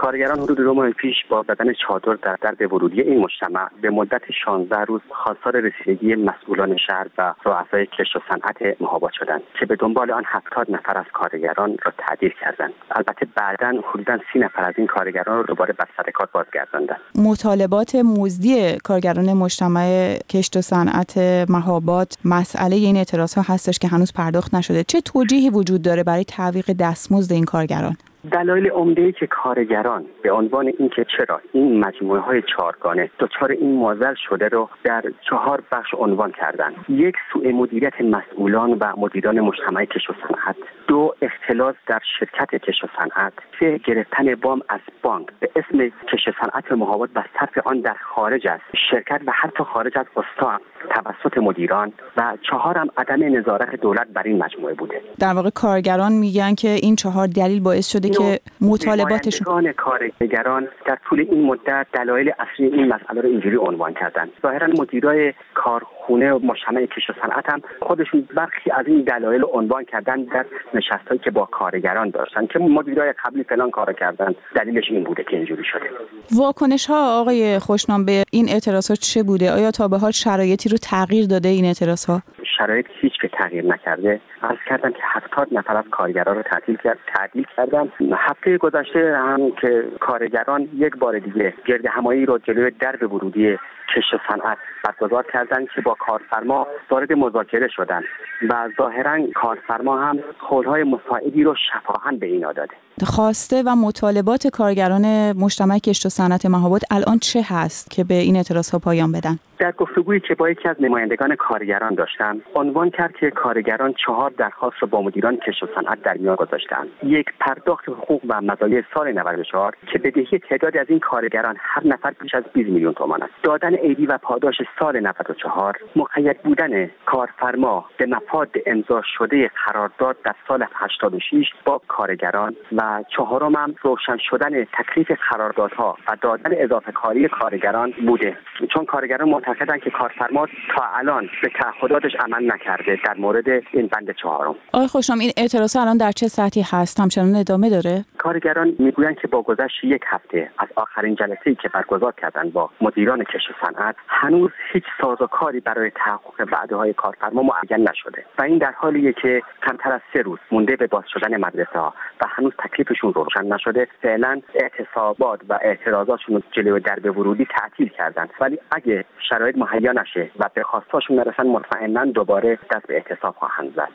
کارگران حدود دو ماه پیش با زدن چادر در درب ورودی این مجتمع به مدت شانزده روز خواستار رسیدگی مسئولان شهر و رؤسای کشت و صنعت مهاباد شدند که به دنبال آن هفتاد نفر از کارگران را تعدیل کردند. البته بعداً حدوداً سی نفر از این کارگران را دوباره به سر کار بازگرداندند. مطالبات مزدی کارگران مجتمع کشت و صنعت مهاباد مسئله این اعتراض‌ها هستش که هنوز پرداخت نشده. چه توجیهی وجود داره برای تعویق دستمزد این کارگران؟ دلایل عمده‌ای که کارگران به عنوان اینکه چرا این مجموعه‌های چهارگانه دچار این معضل شده رو در چهار بخش عنوان کردند. یک، سوء مدیریت مسئولان و مدیران مجتمع کشت و صنعت. دو، اختلاس در شرکت کشت و صنعت. سه، گرفتن وام از بانک به اسم کشت و صنعت مهاباد و صرف آن در خارج از شرکت و حتی خارج از استان توسط مدیران. و چهارم، عدم نظارت دولت بر این مجموعه بوده. در واقع کارگران میگن که این چهار دلیل باعث شده که مطالباتشون کارگران در طول این مدت دلایل اصلی این مسئله رو اینجوری عنوان کردن. ظاهرا مدیرای کارخونه و مجتمع کشت و صنعت هم خودشون برخی از این دلایل عنوان کردن در نشستایی که با کارگران داشتن که مدیرای قبلی فلان کارو کردن، دلیلش این بوده که اینجوری شده. واکنش ها آقای خوشنام به این اعتراضات چه بوده؟ آیا تا به حال شرایطی رو تغییر داده این اعتراض ها؟ شرایط هیچ که تغییر نکرده. عرض کردم که هفتاد نفر از کارگران رو تعطیل کرد تعطیل کردن. هفته گذشته هم که کارگران یک بار دیگه گرد همایی رو جلوی درب ورودی کشت و صنعت برگزار کردند که با کارفرما وارد مذاکره شدند و ظاهرا کارفرما هم قول‌های مساعدی رو شفاهاً به اینا داده. خواسته و مطالبات کارگران مجتمع کشت و صنعت مهاباد الان چه هست که به این اعتراضها پایان بدن؟ در گفتگویی که با یکی از نمایندگان کارگران داشتم، عنوان کرد که کارگران چهار درخواست را با مدیران کشت و صنعت در میان گذاشتند. یک، پرداخت حقوق و مزایای سال نود و چهار که بدهی تعدادی از این کارگران هر نفر بیش از بیست میلیون تومان است. دادن عیدی و پاداش سال نود و چهار، مقید بودن کارفرما به مفاد امضا شده قرارداد در سال هشتاد و شش با کارگران و چهارم هم روشن شدن تکلیف قراردادها و دادن اضافه کاری کارگران بوده. چون کارگران معتقدن که کارفرما تا الان به تعهداتش عمل نکرده در مورد این بند چهارم. آقای خوشنام، این اعتراض الان در چه سطحی هست؟ همچنان ادامه داره؟ کارگران میگویند که با گذشت یک هفته از آخرین جلسه‌ای که برگزار کردن با مدیران کشت و صنعت هنوز هیچ سازوکاری برای تحقق وعده‌های کارفرما معین نشده و این در حالیه که کمتر از سه روز مونده به باز شدن مدرسه‌ها و هنوز تکلیفشون روشن نشده. فعلا اعتصابات و اعتراضاتشون رو جلوی درب ورودی تعطیل کردن، ولی اگه شرایط مهیا نشه و به خواستاشون نرسن مطمئناً دوباره دست به اعتصاب خواهند زد.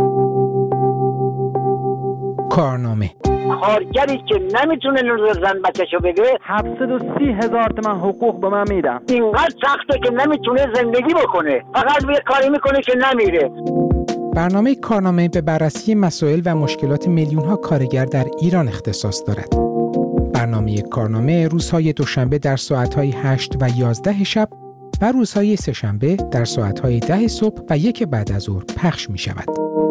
کارنامه کارگری که نمیتونه نون زن بچه‌شو بگیره هفتصد و سی هزار تومان حقوق به من میدم. اینقدر سخته که نمیتونه زندگی بکنه، فقط یه کاری میکنه که نمیره. برنامه کارنامه به بررسی مسائل و مشکلات میلیون‌ها کارگر در ایران اختصاص دارد. برنامه کارنامه روزهای دوشنبه در ساعت‌های هشت و یازده شب و روزهای سه‌شنبه در ساعت‌های ده صبح و یک بعد از ظهر پخش می‌شود.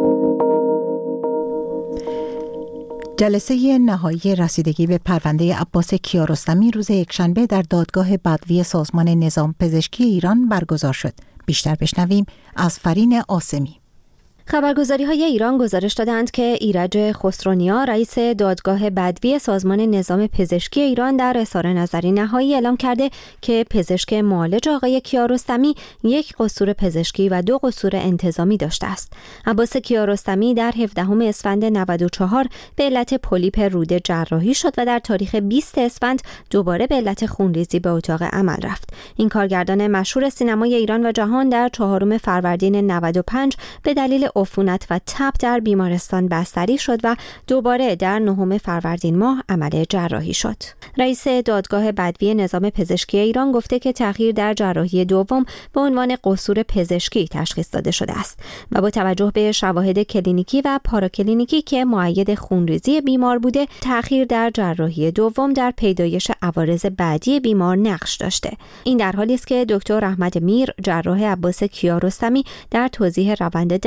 جلسه نهایی رسیدگی به پرونده عباس کیارستمی روز یکشنبه در دادگاه بدوی سازمان نظام پزشکی ایران برگزار شد. بیشتر بشنویم از فرین آسمی. خبرگزاری‌های ایران گزارش دادند که ایرج خسرونیا رئیس دادگاه بدوی سازمان نظام پزشکی ایران در اظهار نظری نهایی اعلام کرده که پزشک معالج آقای کیارستمی یک قصور پزشکی و دو قصور انتظامی داشته است. عباس کیارستمی در هفدهم اسفند نود و چهار به علت پولیپ روده جراحی شد و در تاریخ بیست اسفند دوباره به علت خونریزی به اتاق عمل رفت. این کارگردان مشهور سینمای ایران و جهان در چهارم فروردین نود و پنج به دلیل عفونت و تب در بیمارستان بستری شد و دوباره در نهم فروردین ماه عمل جراحی شد. رئیس دادگاه بدوی نظام پزشکی ایران گفته که تأخیر در جراحی دوم به عنوان قصور پزشکی تشخیص داده شده است و با توجه به شواهد کلینیکی و پاراکلینیکی که مؤید خونریزی بیمار بوده، تأخیر در جراحی دوم در پیدایش عوارض بعدی بیمار نقش داشته. این در حالی است که دکتر احمد میر، جراح عباس کیارستمی، در توضیح روند درمان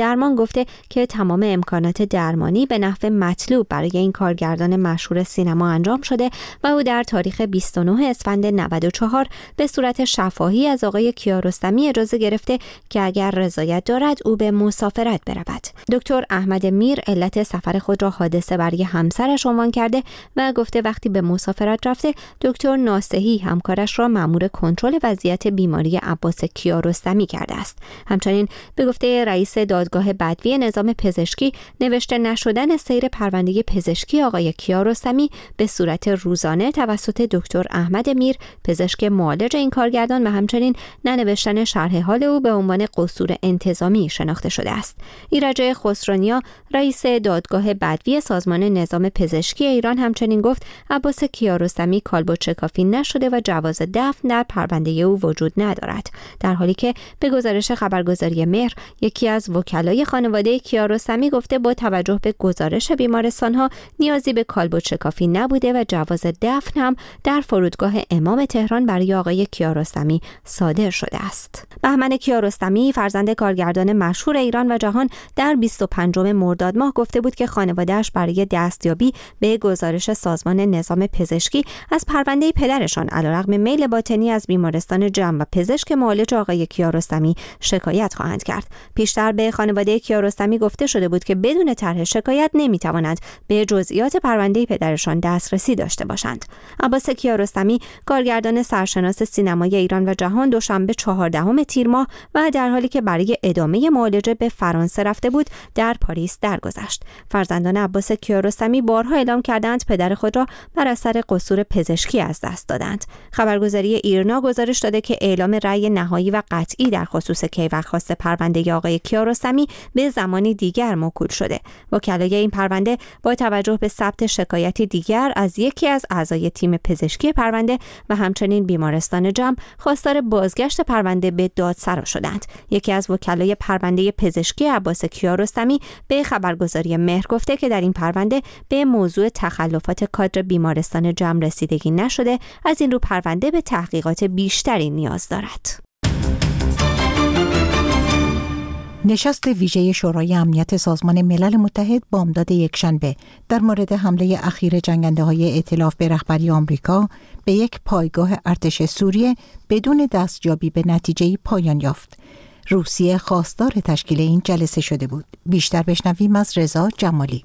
گفته که تمام امکانات درمانی به نحو مطلوب برای این کارگردان مشهور سینما انجام شده و او در تاریخ بیست و نه اسفند نود و چهار به صورت شفاهی از آقای کیارستمی اجازه گرفته که اگر رضایت دارد او به مسافرت برود. دکتر احمد میر علت سفر خود را حادثه برای همسرش عنوان کرده و گفته وقتی به مسافرت رفته دکتر ناصحی همکارش را مأمور کنترل وضعیت بیماری عباس کیارستمی کرده است. همچنین به گفته رئیس دادگاه بدوی نظام پزشکی، نوشته نشدن سیر پرونده پزشکی آقای کیارستمی به صورت روزانه توسط دکتر احمد میر پزشک معالج این کارگردان و همچنین ننوشتن شرح حال او به عنوان قصور انتظامی شناخته شده است. ایرج خسرونیا رئیس دادگاه بدوی سازمان نظام پزشکی ایران همچنین گفت عباس کیارستمی کالبد شکافی نشده و جواز دفن در پرونده او وجود ندارد، در حالی که به گزارش خبرگزاری مهر یکی از وکلای خانواده کیارستمی گفته با توجه به گزارش بیمارستان‌ها نیازی به کالبد شکافی نبوده و جواز دفن هم در فرودگاه امام تهران برای آقای کیارستمی صادر شده است. بهمن کیارستمی فرزند کارگردان مشهور ایران و جهان در بیست و پنجم مرداد ماه گفته بود که خانواده‌اش برای دستیابی به گزارش سازمان نظام پزشکی از پرونده پدرشان علیرغم میل باطنی از بیمارستان جم و پزشک معالج آقای کیارستمی شکایت خواهند کرد. پیشتر به خانواده کیارستمی گفته شده بود که بدون طرح شکایت نمیتوانند به جزئیات پرونده پدرشان دسترسی داشته باشند. عباس کیارستمی کارگردان سرشناس سینمای ایران و جهان دوشنبه چهاردهم تیر ماه و در حالی که برای ادامه معالجه به فرانسه رفته بود در پاریس درگذشت. فرزندان عباس کیارستمی بارها اعلام کردند پدر خود را بر اثر قصور پزشکی از دست دادند. خبرگزاری ایرنا گزارش داده که اعلام رأی نهایی و قطعی در خصوص کیفرخواست پرونده آقای کیارستمی به زمانی دیگر موکول شده. وکلای این پرونده با توجه به ثبت شکایتی دیگر از یکی از اعضای تیم پزشکی پرونده و همچنین بیمارستان جم خواستار بازگشت پرونده به دادسرا شدند. یکی از وکلای پرونده پزشکی عباس کیارستمی به خبرگزاری مهر گفته که در این پرونده به موضوع تخلفات کادر بیمارستان جم رسیدگی نشده، از این رو پرونده به تحقیقات بیشتری نیاز دارد. نشست ویژه شورای امنیت سازمان ملل متحد بامداد یکشنبه در مورد حمله اخیر جنگنده‌های ائتلاف به رهبری آمریکا به یک پایگاه ارتش سوریه بدون دستیابی به نتیجه‌ای پایان یافت. روسیه خواستار تشکیل این جلسه شده بود. بیشتر بشنویم از رضا جمالی.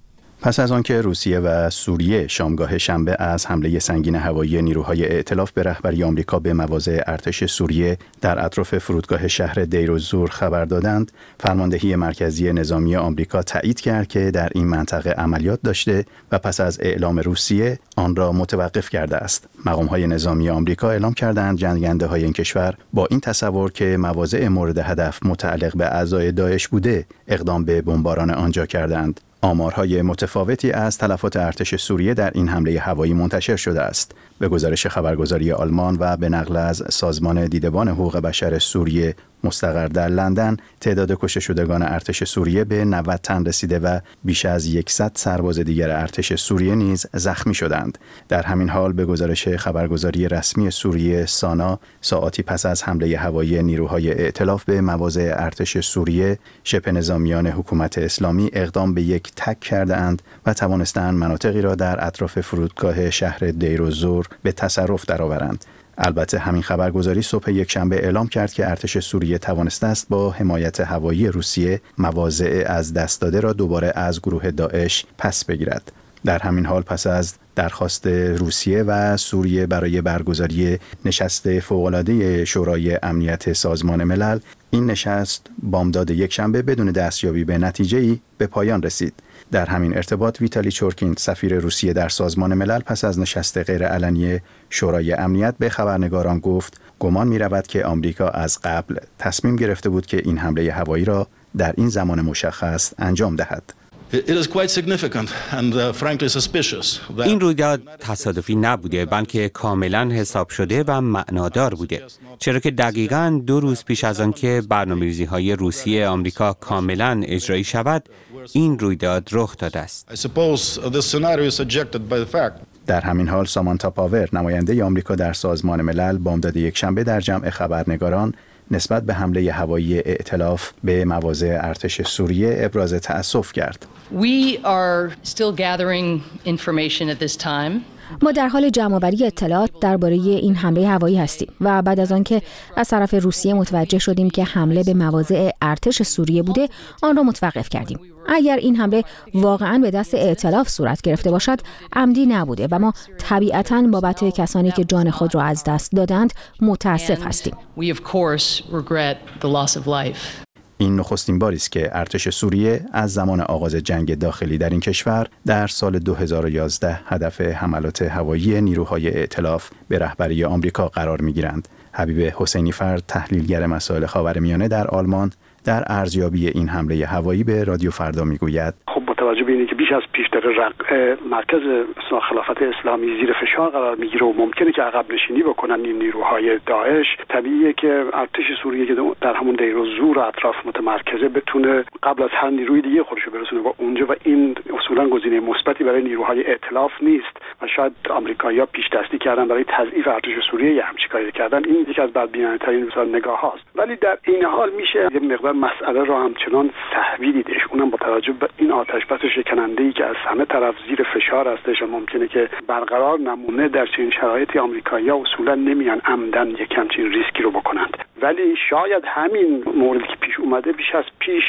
پس از آنکه روسیه و سوریه شامگاه شنبه از حمله سنگین هوایی نیروهای ائتلاف به رهبری آمریکا به مواضع ارتش سوریه در اطراف فرودگاه شهر دیرالزور خبر دادند، فرماندهی مرکزی نظامی آمریکا تایید کرد که در این منطقه عملیات داشته و پس از اعلام روسیه آن را متوقف کرده است. مقام‌های نظامی آمریکا اعلام کردند جنگنده‌های این کشور با این تصور که مواضع مورد هدف متعلق به اعضای داعش بوده، اقدام به بمباران آنجا کردند. آمارهای متفاوتی از تلفات ارتش سوریه در این حمله هوایی منتشر شده است. به گزارش خبرگزاری آلمان و به نقل از سازمان دیدبان حقوق بشر سوریه مستقر در لندن، تعداد کشته شدگان ارتش سوریه به نود تن رسیده و بیش از صد سرباز دیگر ارتش سوریه نیز زخمی شدند. در همین حال به گزارش خبرگزاری رسمی سوریه سانا، ساعاتی پس از حمله هوایی نیروهای ائتلاف به مواضع ارتش سوریه، شبه نظامیان حکومت اسلامی اقدام به یک تک کرده‌اند و توانستند مناطقی را در اطراف فرودگاه شهر دیرالزور به تصرف درآورند. البته همین خبرگزاری صبح یکشنبه اعلام کرد که ارتش سوریه توانسته است با حمایت هوایی روسیه مواضع از دست داده را دوباره از گروه داعش پس بگیرد. در همین حال پس از درخواست روسیه و سوریه برای برگزاری نشست فوق‌العاده شورای امنیت سازمان ملل، این نشست بامداد یکشنبه بدون دستیابی به نتیجه‌ای به پایان رسید. در همین ارتباط ویتالی چورکین سفیر روسیه در سازمان ملل پس از نشست غیرعلنی شورای امنیت به خبرنگاران گفت گمان می‌رود که آمریکا از قبل تصمیم گرفته بود که این حمله هوایی را در این زمان مشخص انجام دهد. این رویداد تصادفی نبوده، بلکه کاملا حساب شده و معنادار بوده، چرا که دقیقاً دو روز پیش از آن که برنامه‌ریزی‌های روسیه آمریکا کاملا اجرایی شود، این رویداد رخ داده است. در همین حال سامانتا پاور، نماینده آمریکا در سازمان ملل، بامداد یکشنبه در جمع خبرنگاران نسبت به حمله هوایی ائتلاف به مواضع ارتش سوریه ابراز تأسف کرد. We are still gathering information at this time. ما در حال جمع‌آوری اطلاعات درباره این حمله هوایی هستیم و بعد از آنکه از طرف روسیه متوجه شدیم که حمله به مواضع ارتش سوریه بوده، آن را متوقف کردیم. اگر این حمله واقعاً به دست ائتلاف صورت گرفته باشد، عمدی نبوده و ما طبیعتاً بابت کسانی که جان خود را از دست دادند متأسف هستیم. این نخستین باری است که ارتش سوریه از زمان آغاز جنگ داخلی در این کشور در سال دو هزار و یازده هدف حملات هوایی نیروهای ائتلاف به رهبری آمریکا قرار می‌گیرند. حبیب حسینی فرد، تحلیلگر مسائل خاورمیانه در آلمان، در ارزیابی این حمله هوایی به رادیو فردا میگوید: خب با توجه به اینکه که بیش از پیشتر رقع مرکز خلافت اسلامی زیر فشار قرار میگیره و ممکنه که عقب نشینی بکنن این نیروهای داعش، طبیعیه که ارتش سوریه که در همون دیر و زور اطراف متمرکزه بتونه قبل از هر نیروی دیگه خودش رو برسونه و اونجا، و این اصولا گزینه مثبتی برای نیروهای ائتلاف نیست و شاید آمریکایی‌ها پیش دستی کردن برای تضعیف ارتش سوریه یه همچین کاری کردن. این یکی از بدبینانه‌ترین نگاه هاست، ولی در این حال میشه یه مقدار مسئله رو همچنان سهوی دیدش، اونم با توجه به این آتش بس شکننده‌ای که از همه طرف زیر فشار هستش و ممکنه که برقرار نمونه. در چنین شرایطی آمریکایی‌ها اصولا نمیان عمدن یک همچین ریسکی رو بکنند، ولی شاید همین موردی که پیش اومده بیش از پیش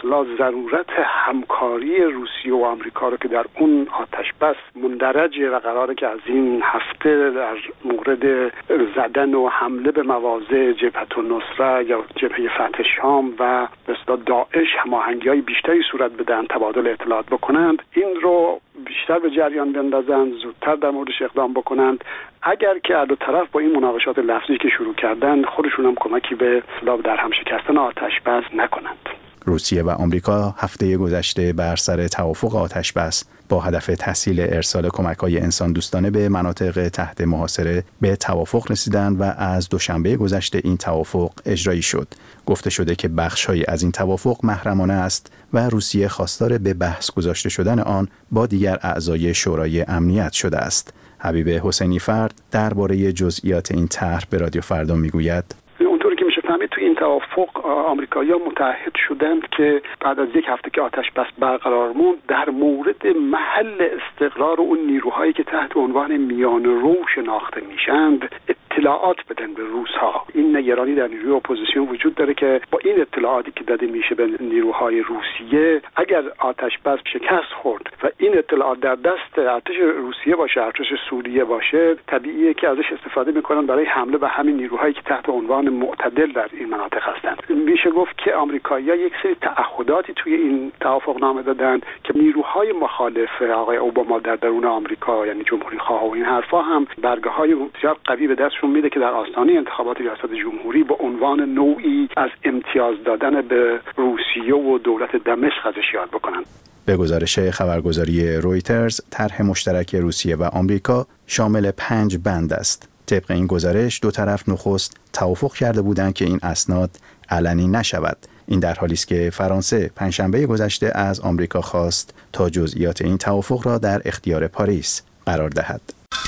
ضرورت همکاری روسیه و آمریکا رو که در اون آتش بس مندرجه و قراره که از این هفته در مورد زدن و حمله به مواضع جبهة النصره یا جبهه فتح شام و به اصطلاح داعش هماهنگی‌های بیشتری صورت بدن، تبادل اطلاعات بکنند، این رو بیشتر به جریان بندازند، زودتر در موردش اقدام بکنند، اگر که هر دو طرف با این مناقشات لفظی که شروع کردن خودشون هم کمکی به اصطلاح در هم شکستن آتش بس نکنند. روسیه و آمریکا هفته گذشته بر سر توافق آتش بس با هدف تسهیل ارسال کمک‌های انسان دوستانه به مناطق تحت محاصره به توافق رسیدند و از دوشنبه گذشته این توافق اجرایی شد. گفته شده که بخش‌هایی از این توافق محرمانه است و روسیه خواستار به بحث گذاشته شدن آن با دیگر اعضای شورای امنیت شده است. حبیب حسینی فرد درباره جزئیات این طرح به رادیو فردا میگوید: اونطوری که میشه فهمید تو این توافق آمریکایی‌ها متعهد شدند که بعد از یک هفته که آتش بس برقرار موند در مورد محل استقرار اون نیروهایی که تحت عنوان میانه‌رو شناخته میشند اطلاعات بدن به روس‌ها. این نگرانی در نیروی اپوزیسیون وجود داره که با این اطلاعاتی که داده میشه به نیروهای روسیه، اگر آتش بس شکست خورد و این اطلاعات در دست ارتش روسیه باشه، ارتش سوریه باشه، طبیعیه که ازش استفاده میکنن برای حمله به همین نیروهایی که تحت عنوان معتدل در این مناطق هستند. میشه گفت که آمریکایی‌ها یک سری تعهداتی توی این توافق نامه دادن که نیروهای مخالف آقای اوباما در درون آمریکا، یعنی جمهوری خواه و این حرفا، هم برگه‌های بسیار قوی به دستشون میده که در آستانه انتخابات ریاست جمهوری با عنوان نوعی از امتیاز دادن به روسیه و دولت دمشق ازش یاد بکنن. به گزارش خبرگزاری رویترز، طرح مشترک روسیه و آمریکا شامل پنج بند است. طبق این گزارش دو طرف نخست توافق کرده بودند که این اسناد علنی نشود. این در حالی است که فرانسه پنجشنبه گذشته از آمریکا خواست تا جزئیات این توافق را در اختیار پاریس قرار دهد.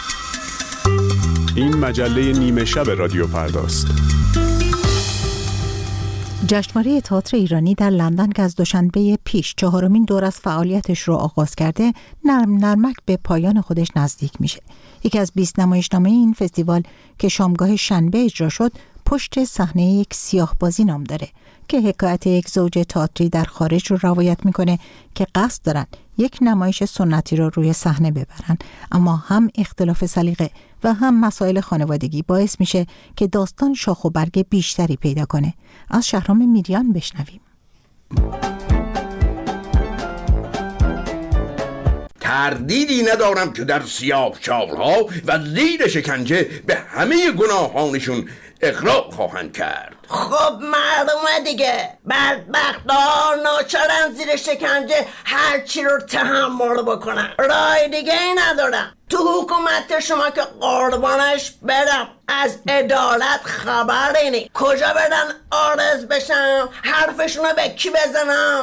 این مجله نیمه شب رادیو فرداست. جشنواره تئاتر ایرانی در لندن که از دوشنبه پیش چهارمین دور از فعالیتش رو آغاز کرده، نرم نرمک به پایان خودش نزدیک میشه. یکی از بیست نمایشنامه این فستیوال که شامگاه شنبه اجرا شد، پشت صحنه یک سیاه‌بازی نام داره که حکایت یک زوج تئاتری در خارج رو روایت میکنه که قصد دارن یک نمایش سنتی رو روی صحنه ببرن، اما هم اختلاف سلیقه و هم مسائل خانوادگی باعث میشه که داستان شاخ و برگ بیشتری پیدا کنه. از شهرام میریان بشنویم. تردیدی ندارم که در سیاه چالها و زیر شکنجه به همه گناهانشون اقرار خواهند کرد. خب معلومه دیگه، بدبخت‌ها ناچارن زیر شکنجه هر چی رو تحمل بکنن، رای دیگه ای ندارم. تو حکومت شما که قربانش برم، از عدالت خبری نی. کجا بدن عارض بشن، حرفشونو به کی بزنم؟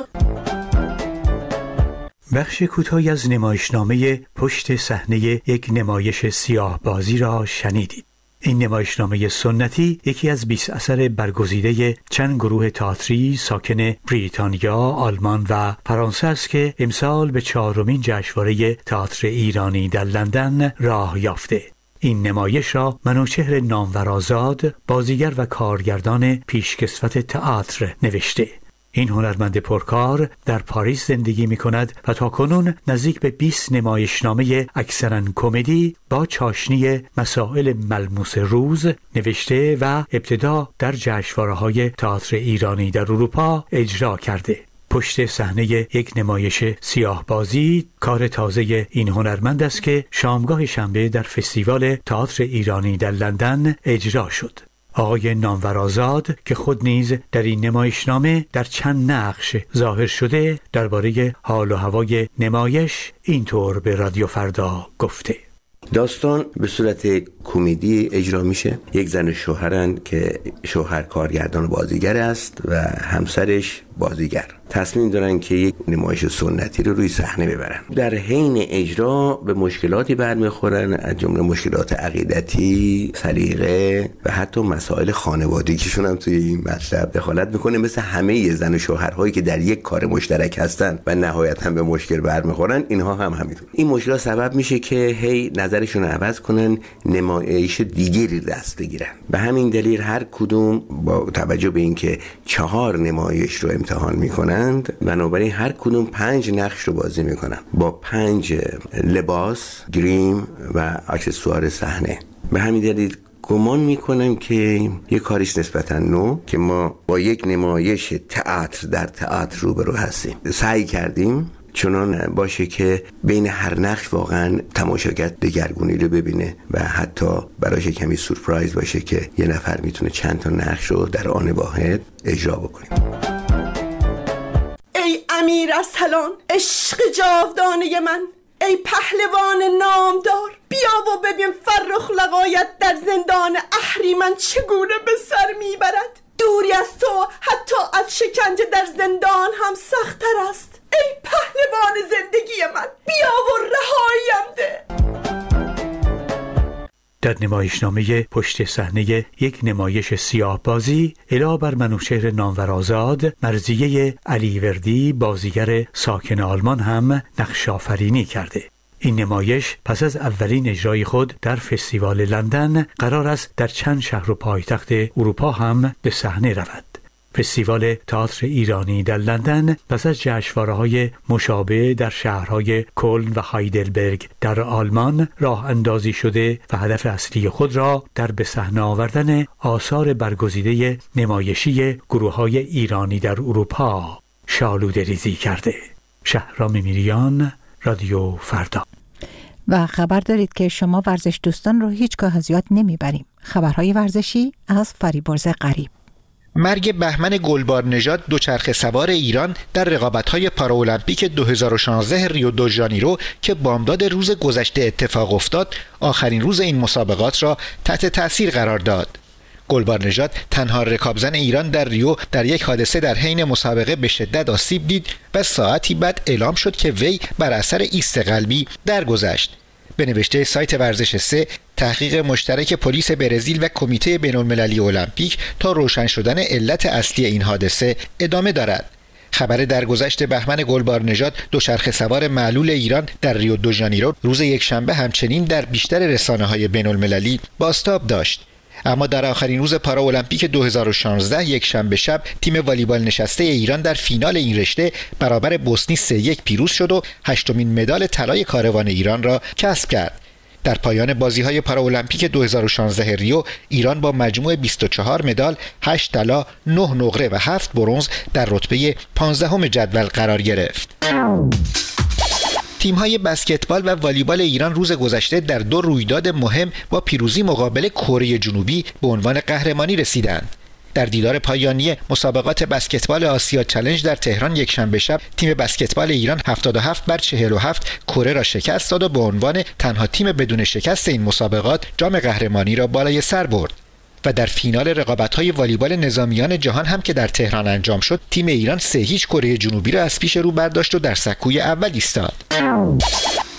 بخش کوتاهی از نمایشنامه پشت صحنه یک نمایش سیاه بازی را شنیدید. این نمایشنامه سنتی یکی از بیست اثر برگزیده چند گروه تئاتری ساکن بریتانیا، آلمان و فرانسه است که امسال به چهارمین جشنواره تئاتر ایرانی در لندن راه یافته. این نمایش را منوچهر نامورآزاد، بازیگر و کارگردان پیشکسوت تئاتر نوشته. این هنرمند پرکار در پاریس زندگی می کند و تاکنون نزدیک به بیست نمایشنامه اکثراً کمدی با چاشنی مسائل ملموس روز نوشته و ابتدا در جشنواره‌های تئاتر ایرانی در اروپا اجرا کرده. پشت صحنه یک نمایش سیاه بازی کار تازه این هنرمند است که شامگاه شنبه در فستیوال تئاتر ایرانی در لندن اجرا شد. آقای نامورآزاد که خود نیز در این نمایشنامه در چند نقش ظاهر شده درباره حال و هوای نمایش اینطور به رادیو فردا گفته: داستان به صورت کمدی اجرا میشه. یک زن شوهرن که شوهر کارگردان و بازیگر است و همسرش بازیگر تصمیم دارن که یک نمایش سنتی رو روی صحنه ببرن. در حین اجرا به مشکلاتی برمیخورن، از جمله مشکلات عقیدتی، سلیقه و حتی مسائل خانوادگیشون هم توی این مطلب دخالت میکنه، مثل همه زن و شوهرهایی که در یک کار مشترک هستن و نهایتا به مشکل برمیخورن. اینها هم همینطور. این مشکلات سبب میشه که هی نظرشون رو عوض کنن، نمایش دیگری دست بگیرن. به همین دلیل هر کدوم با توجه به اینکه چهار نمایش رو امتحان میکنن، بنابراین هر کدوم پنج نقش رو بازی میکنن با پنج لباس، گریم و اکسسوار صحنه. به همین دلیل گمان میکنم که یک کاریش نسبتا نو که ما با یک نمایش تئاتر در تئاتر روبرو هستیم. سعی کردیم چنان باشه که بین هر نقش واقعا تماشاگر دگرگونی رو ببینه و حتی براش کمی سورپرایز باشه که یه نفر میتونه چند تا نقش رو در آن واحد اجرا بکنه. ای امیر ارسلان، عشق جاودانه من، ای پهلوان نامدار، بیا و ببین فرخ لقایت در زندان اهریمن چگونه به سر میبرد. دوری از تو حتی از شکنجه در زندان هم سخت‌تر است. ای پهلوان زندگی من، بیا و رهاییم ده. در نمایشنامه پشت صحنه یک نمایش سیاه بازی الا بر منوچهر نامورآزاد، مرضیه علیوردی بازیگر ساکن آلمان هم نقش آفرینی کرده. این نمایش پس از اولین اجرای خود در فستیوال لندن قرار است در چند شهر و پایتخت اروپا هم به صحنه رود. فستیوال تئاتر ایرانی در لندن پس از جشنواره‌های مشابه در شهرهای کلن و هایدلبرگ در آلمان راه اندازی شده و هدف اصلی خود را در به صحنه آوردن آثار برگزیده نمایشی گروه‌های ایرانی در اروپا شالوده ریزی کرده. شهرام میریان، رادیو فردا. و خبر دارید که شما ورزش دوستان رو هیچگاه از یاد نمیبریم. خبرهای ورزشی از فریبرز غریب. مرگ بهمن گلبارنژاد دوچرخه سوار ایران در رقابت‌های پاراولمپیک دو هزار و شانزده ریو دو ژانیرو که بامداد روز گذشته اتفاق افتاد، آخرین روز این مسابقات را تحت تأثیر قرار داد. گلبارنژاد تنها رکابزن ایران در ریو در یک حادثه در حین مسابقه به شدت آسیب دید و ساعتی بعد اعلام شد که وی بر اثر ایست قلبی درگذشت. به نوشته سایت ورزش سه، تحقیق مشترک پلیس برزیل و کمیته بین‌المللی المپیک تا روشن شدن علت اصلی این حادثه ادامه دارد. خبر درگذشت بهمن گلبارنژاد دوچرخه سوار معلول ایران در ریو دو ژانیرو روز یکشنبه همچنین در بیشتر رسانه‌های بین‌المللی بازتاب داشت. اما در آخرین روز پاراولمپیک دو هزار و شانزده یک شنبه شب تیم والیبال نشسته ایران در فینال این رشته برابر بوسنی سه یک پیروز شد و هشتمین مدال طلای کاروان ایران را کسب کرد. در پایان بازی‌های پاراولمپیک دو هزار و شانزده ریو ایران با مجموع بیست و چهار مدال، هشت طلا، نه نقره و هفت برنز در رتبه پانزدهم جدول قرار گرفت. تیم‌های بسکتبال و والیبال ایران روز گذشته در دو رویداد مهم با پیروزی مقابل کره جنوبی به عنوان قهرمانی رسیدند. در دیدار پایانی مسابقات بسکتبال آسیا چالش در تهران یکشنبه شب تیم بسکتبال ایران هفتاد و هفت بر چهل و هفت کره را شکست داد و به عنوان تنها تیم بدون شکست این مسابقات جام قهرمانی را بالای سر برد. و در فینال رقابت‌های والیبال نظامیان جهان هم که در تهران انجام شد، تیم ایران سه هیچ کره جنوبی را از پیش رو برداشت و در سکوی اول ایستاد.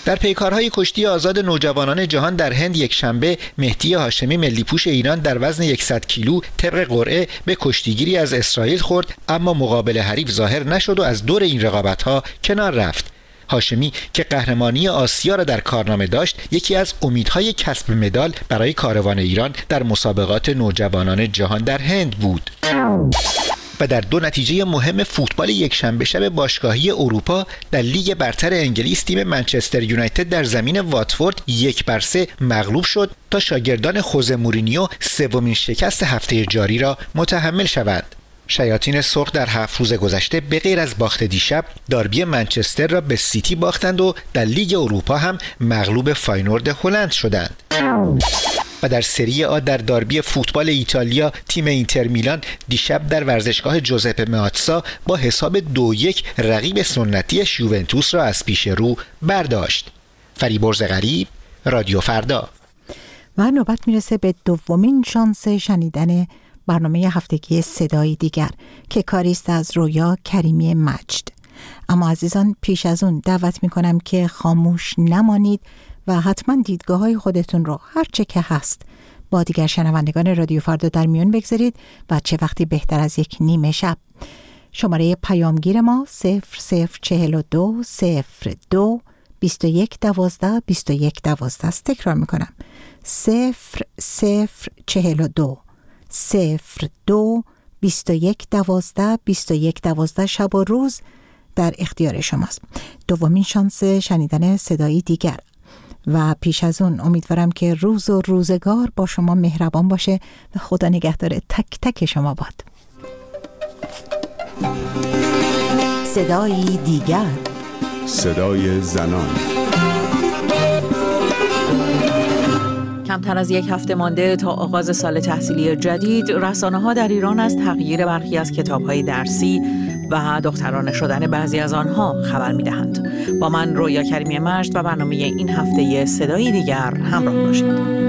در پیکارهای کشتی آزاد نوجوانان جهان در هند یک شنبه مهدی هاشمی ملی‌پوش ایران در وزن صد کیلو طبق قرعه به کشتیگیری از اسرائیل خورد، اما مقابل حریف ظاهر نشد و از دور این رقابت‌ها کنار رفت. هاشمی که قهرمانی آسیا را در کارنامه داشت، یکی از امیدهای کسب مدال برای کاروان ایران در مسابقات نوجوانان جهان در هند بود. و در دو نتیجه مهم فوتبال یک شنبه شب باشگاهی اروپا در لیگ برتر انگلیس، تیم منچستر یونایتد در زمین واتفورد یک بر سه مغلوب شد تا شاگردان خوزه مورینیو سومین شکست هفته جاری را متحمل شوند. شیاطین سرخ در هفت روز گذشته به غیر از باخت دیشب داربی منچستر را به سیتی باختند و در لیگ اروپا هم مغلوب فاینورد هلند شدند. و در سری آ در داربی فوتبال ایتالیا تیم اینتر میلان دیشب در ورزشگاه جوزپه مئاتسا با حساب دو یک رقیب سنتیش یوونتوس را از پیش رو برداشت. فریبرز غریب، رادیو فردا. و نوبت میرسه به دومین شانس شنیدن برنامه هفتگی صدای دیگر که کاریست از رویا کریمی مجد. اما عزیزان، پیش از اون دعوت میکنم که خاموش نمانید و حتما دیدگاه های خودتون رو هر چه که هست با دیگر شنوندگان رادیو فردا در میون بگذارید و چه وقتی بهتر از یک نیمه شب. شماره پیامگیر ما صفر صفر چهل و دو صفر دو بیست و یک دوازده بیست و یک دوازده است. تکرار میکنم صفر صفر چهل و دو صفر دو بیست و یک دوازده بیست و یک دوازده. شب و روز در اختیار شماست. دومین شانس شنیدن صدایی دیگر. و پیش از اون امیدوارم که روز و روزگار با شما مهربان باشه و خدا نگهدار تک تک شما باد. صدای دیگر، صدای زنان. کمتر از یک هفته مانده تا آغاز سال تحصیلی جدید، رسانه‌ها در ایران از تغییر برخی از کتاب‌های درسی و دخترانه شدن بعضی از آنها خبر می‌دهند. با من رویا کریمی مجد و برنامه این هفته صدای دیگر همراه باشید.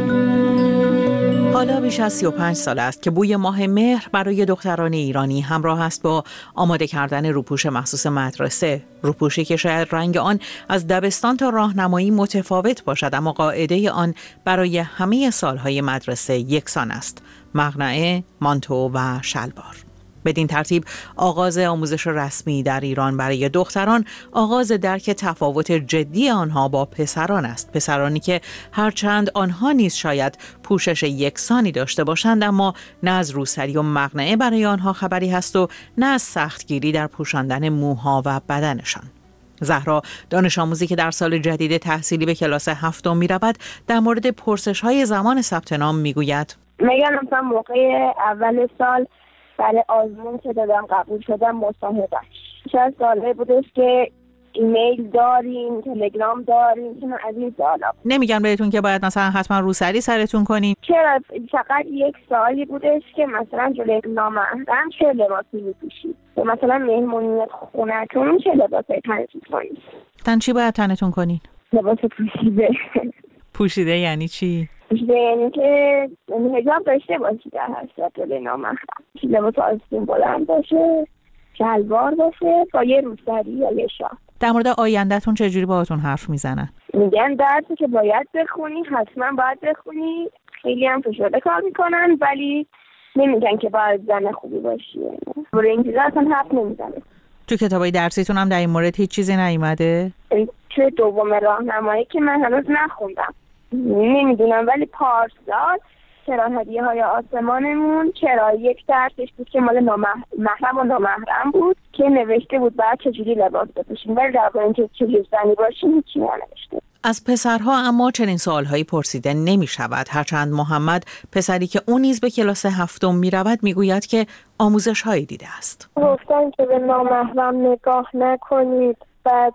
حالا بیش از سی و پنج سال است که بوی ماه مهر برای دختران ایرانی همراه است با آماده کردن روپوش مخصوص مدرسه. روپوشی که شاید رنگ آن از دبستان تا راهنمایی متفاوت باشد، اما قاعده آن برای همه سالهای مدرسه یکسان است: مقنعه، مانتو و شلوار. بدین ترتیب آغاز آموزش رسمی در ایران برای دختران آغاز درک تفاوت جدی آنها با پسران است. پسرانی که هرچند آنها نیز شاید پوشش یکسانی داشته باشند، اما نه از روسری و مقنعه برای آنها خبری هست و نه از سختگیری در پوشاندن موها و بدنشان. زهرا، دانش آموزی که در سال جدید تحصیلی به کلاس هفتم می رود، در مورد پرسش های زمان ثبت نام می گوید: میگم مثلا موقع اول سال برای آزمون که دادم قبول شدم مصاحبهش شاید ساله بودش که ایمیل داریم، تلگرام داریم، که من از این سالا نمیگن بهتون که باید مثلا حتما روسری سرتون کنین؟ چرا؟ فقط یک سالی بودش که مثلا جلوی نامحرم چه لباسی میپوشید، مثلا مهمونیت خونتون چه لباسی تنتون کنید. تن چی باید تنتون کنین؟ لباس پوشیده. پوشیده یعنی چی؟ پوشیده یعنی که حجاب داشته باشید در حسرت جلوی نامحرم، لباس آستین بلند باشه، شلوار باشه با یه روسری یا یه شال. در مورد آینده‌تون چجوری باهاتون حرف میزنن؟ میگن درسی که باید بخونی حتما باید بخونی، خیلی هم فشرده کار میکنن، ولی نمیگن که باید زن خوبی باشی. برای این چیزا اصلا حرف نمیزنه. تو کتابای درسیتون هم در این مورد هیچ چیزی نیومده؟ توی دوم راهنمایی که من هنوز نخوندم نمیدونم، ولی پارسال چرا هدیه های آسمانمون چرا یک درسش بود که مال محرم و نامحرم بود که نوشته بود بعد چجوری لباس بپوشیم، ولی در مورد اینکه چجوری زنی باشیم هیچی ننوشته. از پسرها اما چنین سوالهایی پرسیده نمی شود، هرچند محمد، پسری که اون نیز به کلاس هفتم می رود، می گوید که آموزش هایی دیده است. گفتن که به نامحرم نگاه نکنید، بعد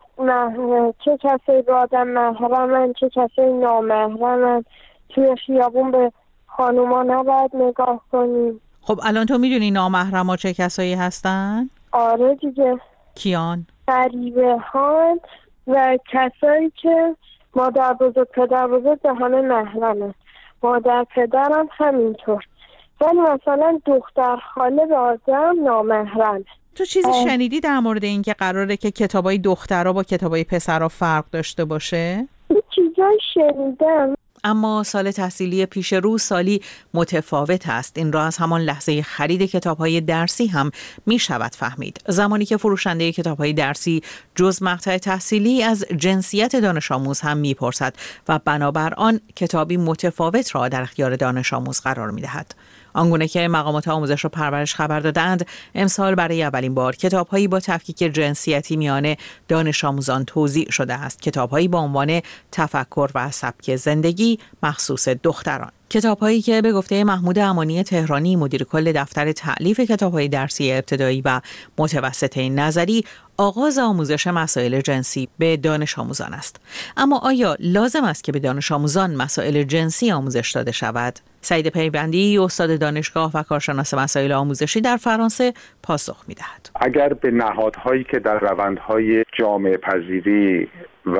چه کسی با آدم محرمن چه کسی نامحرمن، توی خیابون به خانوما نباید نگاه کنید. خب الان تو میدونی نامحرم ها چه کسایی هستن؟ آره دیگه. کیان؟ غریبه ها و کسایی که مادر بزرگ پدر بزرگ به همه محرمه، مادر پدرم همینطور، ولی مثلا دختر خاله به آدم نامحرم. تو چیزی شنیدی در مورد این که قراره که کتابای دخترها با کتابای پسرها فرق داشته باشه؟ شنیدم. اما سال تحصیلی پیش رو سالی متفاوت است. این را از همان لحظه خرید کتاب‌های درسی هم می شود فهمید. زمانی که فروشنده کتاب‌های درسی جز مقطع تحصیلی از جنسیت دانش آموز هم می پرسد و بنابر آن کتابی متفاوت را در اختیار دانش آموز قرار می دهد. آنگونه که مقامات آموزش و پرورش خبر دادند، امسال برای اولین بار کتاب‌هایی با تفکیک جنسیتی میان دانش آموزان توزیع شده است. کتاب‌هایی با عنوان تفکر و سبک زندگی مخصوص دختران. کتاب‌هایی که به گفته محمود امانی تهرانی، مدیر کل دفتر تألیف کتاب‌های درسی ابتدایی و متوسطه نظری، آغاز آموزش مسائل جنسی به دانش آموزان است. اما آیا لازم است که به دانش آموزان مسائل جنسی آموزش داده شود؟ سعید پیوندی، استاد دانشگاه و کارشناس مسائل آموزشی در فرانسه، پاسخ می‌دهد. اگر به نهادهایی که در روندهای جامعه پذیری و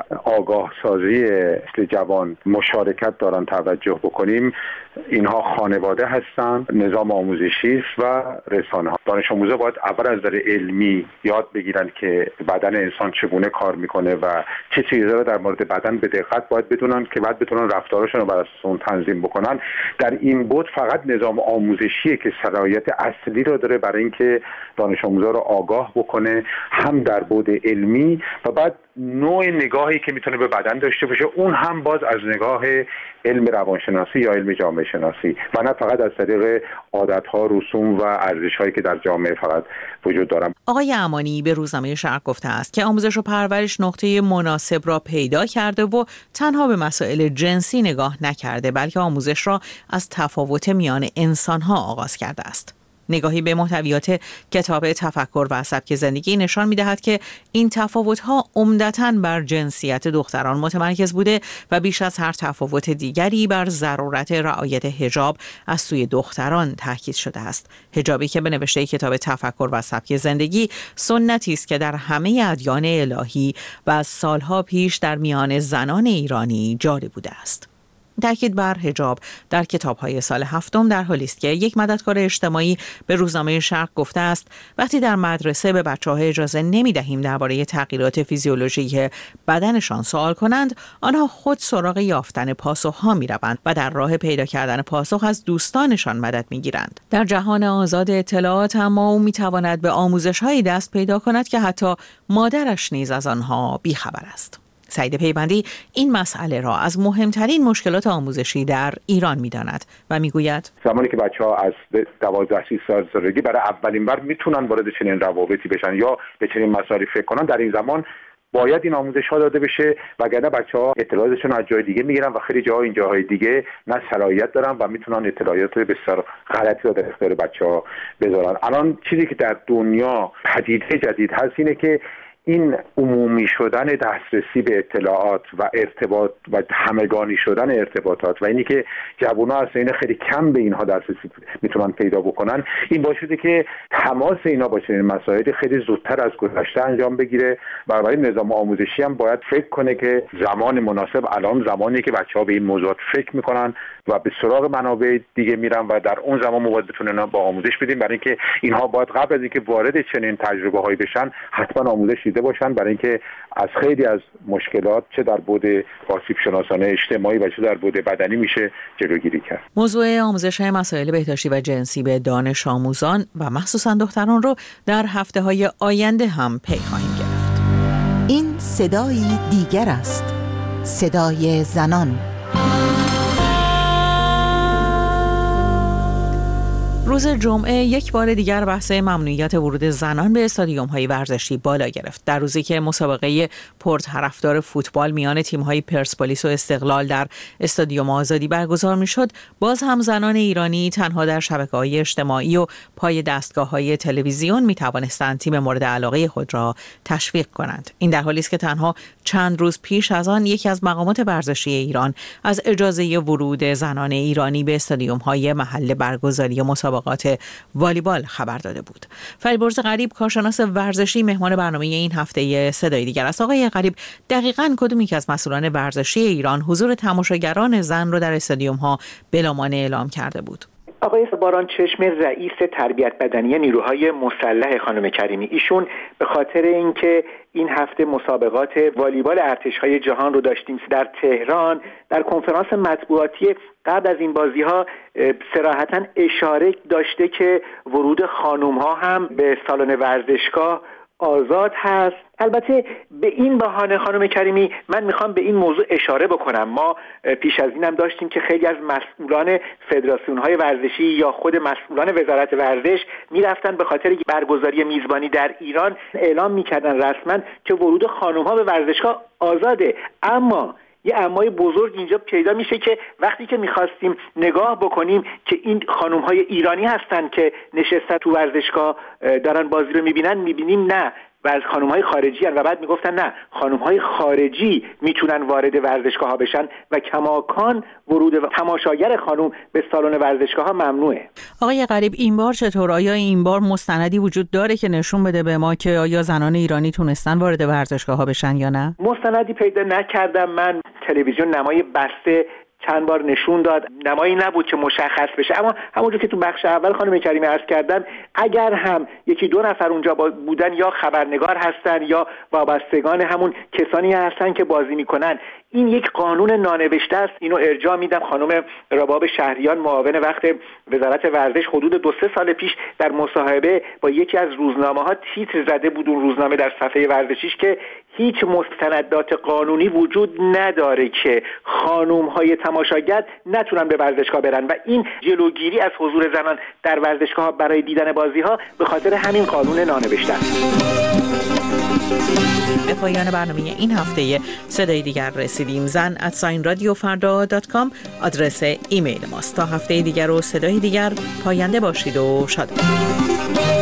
آگاه سازی اصل جوان مشارکت دارن توجه بکنیم، اینها خانواده هستند، نظام آموزشی است و رسانه ها. دانش آموزا باید اول از نظر علمی یاد بگیرن که بدن انسان چگونه کار میکنه و چه چیزا رو در مورد بدن به دقت باید بدونن که بعد بتونن رفتارشون رو بر اساس اون تنظیم بکنن. در این بود فقط نظام آموزشیه که صلاحیت اصلی رو داره برای اینکه دانش آموزا رو آگاه بکنه، هم در بود علمی و بعد نوع نگاهی که میتونه به بدن داشته باشه اون هم باز از نگاه علم روانشناسی یا علم جامعه شناسی و نه فقط از طریق عادت‌ها، رسوم و ارزش‌هایی که در جامعه فقط وجود دارن. آقای امانی به روزنامه شرق گفته است که آموزش و پرورش نقطه مناسب را پیدا کرده و تنها به مسائل جنسی نگاه نکرده، بلکه آموزش را از تفاوت میان انسان‌ها آغاز کرده است. نگاهی به محتویات کتاب تفکر و سبک زندگی نشان می‌دهد که این تفاوت‌ها عمدتاً بر جنسیت دختران متمرکز بوده و بیش از هر تفاوت دیگری بر ضرورت رعایت حجاب از سوی دختران تاکید شده است. حجابی که به نوشته کتاب تفکر و سبک زندگی سنتی است که در همه ادیان الهی و از سالها پیش در میان زنان ایرانی جاری بوده است. تاکید بر حجاب در کتاب‌های سال هفتم در حالی است که یک مددکار اجتماعی به روزنامه شرق گفته است وقتی در مدرسه به بچه‌ها اجازه نمی‌دهیم درباره تغییرات فیزیولوژیکی بدنشان سوال کنند، آنها خود سراغ یافتن پاسخ‌ها می‌روند و در راه پیدا کردن پاسخ از دوستانشان مدد می‌گیرند. در جهان آزاد اطلاعات اما او می‌تواند به آموزش‌هایی دست پیدا کند که حتی مادرش نیز از آنها بی‌خبر است. سعید پیوندی این مسئله را از مهمترین مشکلات آموزشی در ایران می‌داند و می‌گوید زمانی که بچه‌ها از دوازده سالگی برای اولین بار میتونن وارد چنین روابطی بشن یا به چنین مسائلی فکر کنن، در این زمان باید این آموزش‌ها داده بشه، وگرنه بچه‌ها اطلاعاتشون از جای دیگه میگیرن و خیلی جاها این جاهای دیگه نه صلاحیت دارن و میتونن اطلاعات بسیار غلطی رو در اختیار بچه‌ها بذارن. الان چیزی که در دنیا پدیده جدید هست اینه که این عمومی شدن دسترسی به اطلاعات و ارتباط و همگانی شدن ارتباطات و اینی که جوونا از این خیلی کم به اینها دسترسی میتونن پیدا بکنن، این باعث شده که تماس اینا با چنین مسائلی خیلی زودتر از گذشته انجام بگیره. بنابراین نظام آموزشی هم باید فکر کنه که زمان مناسب الان زمانیه که بچه‌ها به این موضوعات فکر میکنن و به سراغ منابع دیگه میرن و در اون زمان ما باید بتونن با آموزش بدیم، برای اینکه اینها باید قبل از اینکه وارد چنین تجربه‌هایی بشن حتما آموزش دیده باشن، برای اینکه از خیلی از مشکلات چه در بعد آسیب شناسانه اجتماعی و چه در بعد بدنی میشه جلوگیری کرد. موضوع آموزش مسائل بهداشتی و جنسی به دانش آموزان و مخصوصا دختران رو در هفته‌های آینده هم پی خواهیم گرفت. این صدای دیگر است، صدای زنان. روز جمعه یک بار دیگر بحث ممنوعیت ورود زنان به استادیوم‌های ورزشی بالا گرفت. در روزی که مسابقه پرطرفدار فوتبال میان تیم‌های پرسپولیس و استقلال در استادیوم آزادی برگزار می‌شد، باز هم زنان ایرانی تنها در شبکه‌های اجتماعی و پای دستگاه‌های تلویزیون می‌توانستند تیم مورد علاقه خود را تشویق کنند. این در حالی است که تنها چند روز پیش از آن یکی از مقامات ورزشی ایران از اجازه ورود زنان ایرانی به استادیوم‌های محل برگزاری مسابقات والیبال خبر داده بود. فریبرز غریب، کارشناس ورزشی، مهمان برنامه این هفته صدای دیگر است. آقای غریب، دقیقاً کدوم یک از مسئولان ورزشی ایران حضور تماشاگران زن رو در استادیوم‌ها بلامانع اعلام کرده بود؟ آقای باران چشم رئیس تربیت بدنی نیروهای مسلح خانم کریمی، ایشون به خاطر اینکه این هفته مسابقات والیبال ارتش‌های جهان رو داشتیم در تهران، در کنفرانس مطبوعاتی قبل از این بازی‌ها صراحتاً اشاره داشته که ورود خانم‌ها هم به سالن ورزشگاه آزاد هست. البته به این بهانه خانم کریمی من میخوام به این موضوع اشاره بکنم، ما پیش از اینم داشتیم که خیلی از مسئولان فدراسیون‌های ورزشی یا خود مسئولان وزارت ورزش میرفتن به خاطر برگزاری میزبانی در ایران اعلام میکردن رسما که ورود خانم‌ها به ورزشگاه آزاده. اما یه امای بزرگ اینجا پیدا میشه که وقتی که میخواستیم نگاه بکنیم که این خانم‌های ایرانی هستن که نشستن تو ورزشگاه دارن بازی رو میبینن، میبینیم نه و از خانم‌های خارجی هن و بعد میگفتن نه خانم‌های خارجی میتونن وارد ورزشگاه ها بشن و کماکان ورود و تماشاگر خانم به سالن ورزشگاه ها ممنوعه. آقای غریب این بار چطور؟ آیا این بار مستندی وجود داره که نشون بده به ما که آیا زنان ایرانی تونستن وارد ورزشگاه ها بشن یا نه؟ مستندی پیدا نکردم. من تلویزیون نمای بسته چند بار نشون داد، نمایی نبود که مشخص بشه، اما همونجور که تو بخش اول خانم کریمی عرض کردن اگر هم یکی دو نفر اونجا بودن یا خبرنگار هستن یا وابستگان همون کسانی هستن که بازی میکنن، این یک قانون نانوشته است. اینو ارجاع میدم خانم رباب شهریان معاون وقت وزارت ورزش حدود دو سه سال پیش در مصاحبه با یکی از روزنامه‌ها تیتر زده بود اون روزنامه در صفحه ورزشیش که هیچ مستندات قانونی وجود نداره که خانم‌های تماشاگر نتونن به ورزشگاه برن و این جلوگیری از حضور زنان در ورزشگاه برای دیدن بازی‌ها به خاطر همین قانون نانوشته است. به پایان برنامه این هفته صدای دیگر رسیدیم. زن ات ساین رادیو فردا دات کام آدرس ایمیل ماست. تا هفته دیگر و صدای دیگر پاینده باشید و شاد باشید.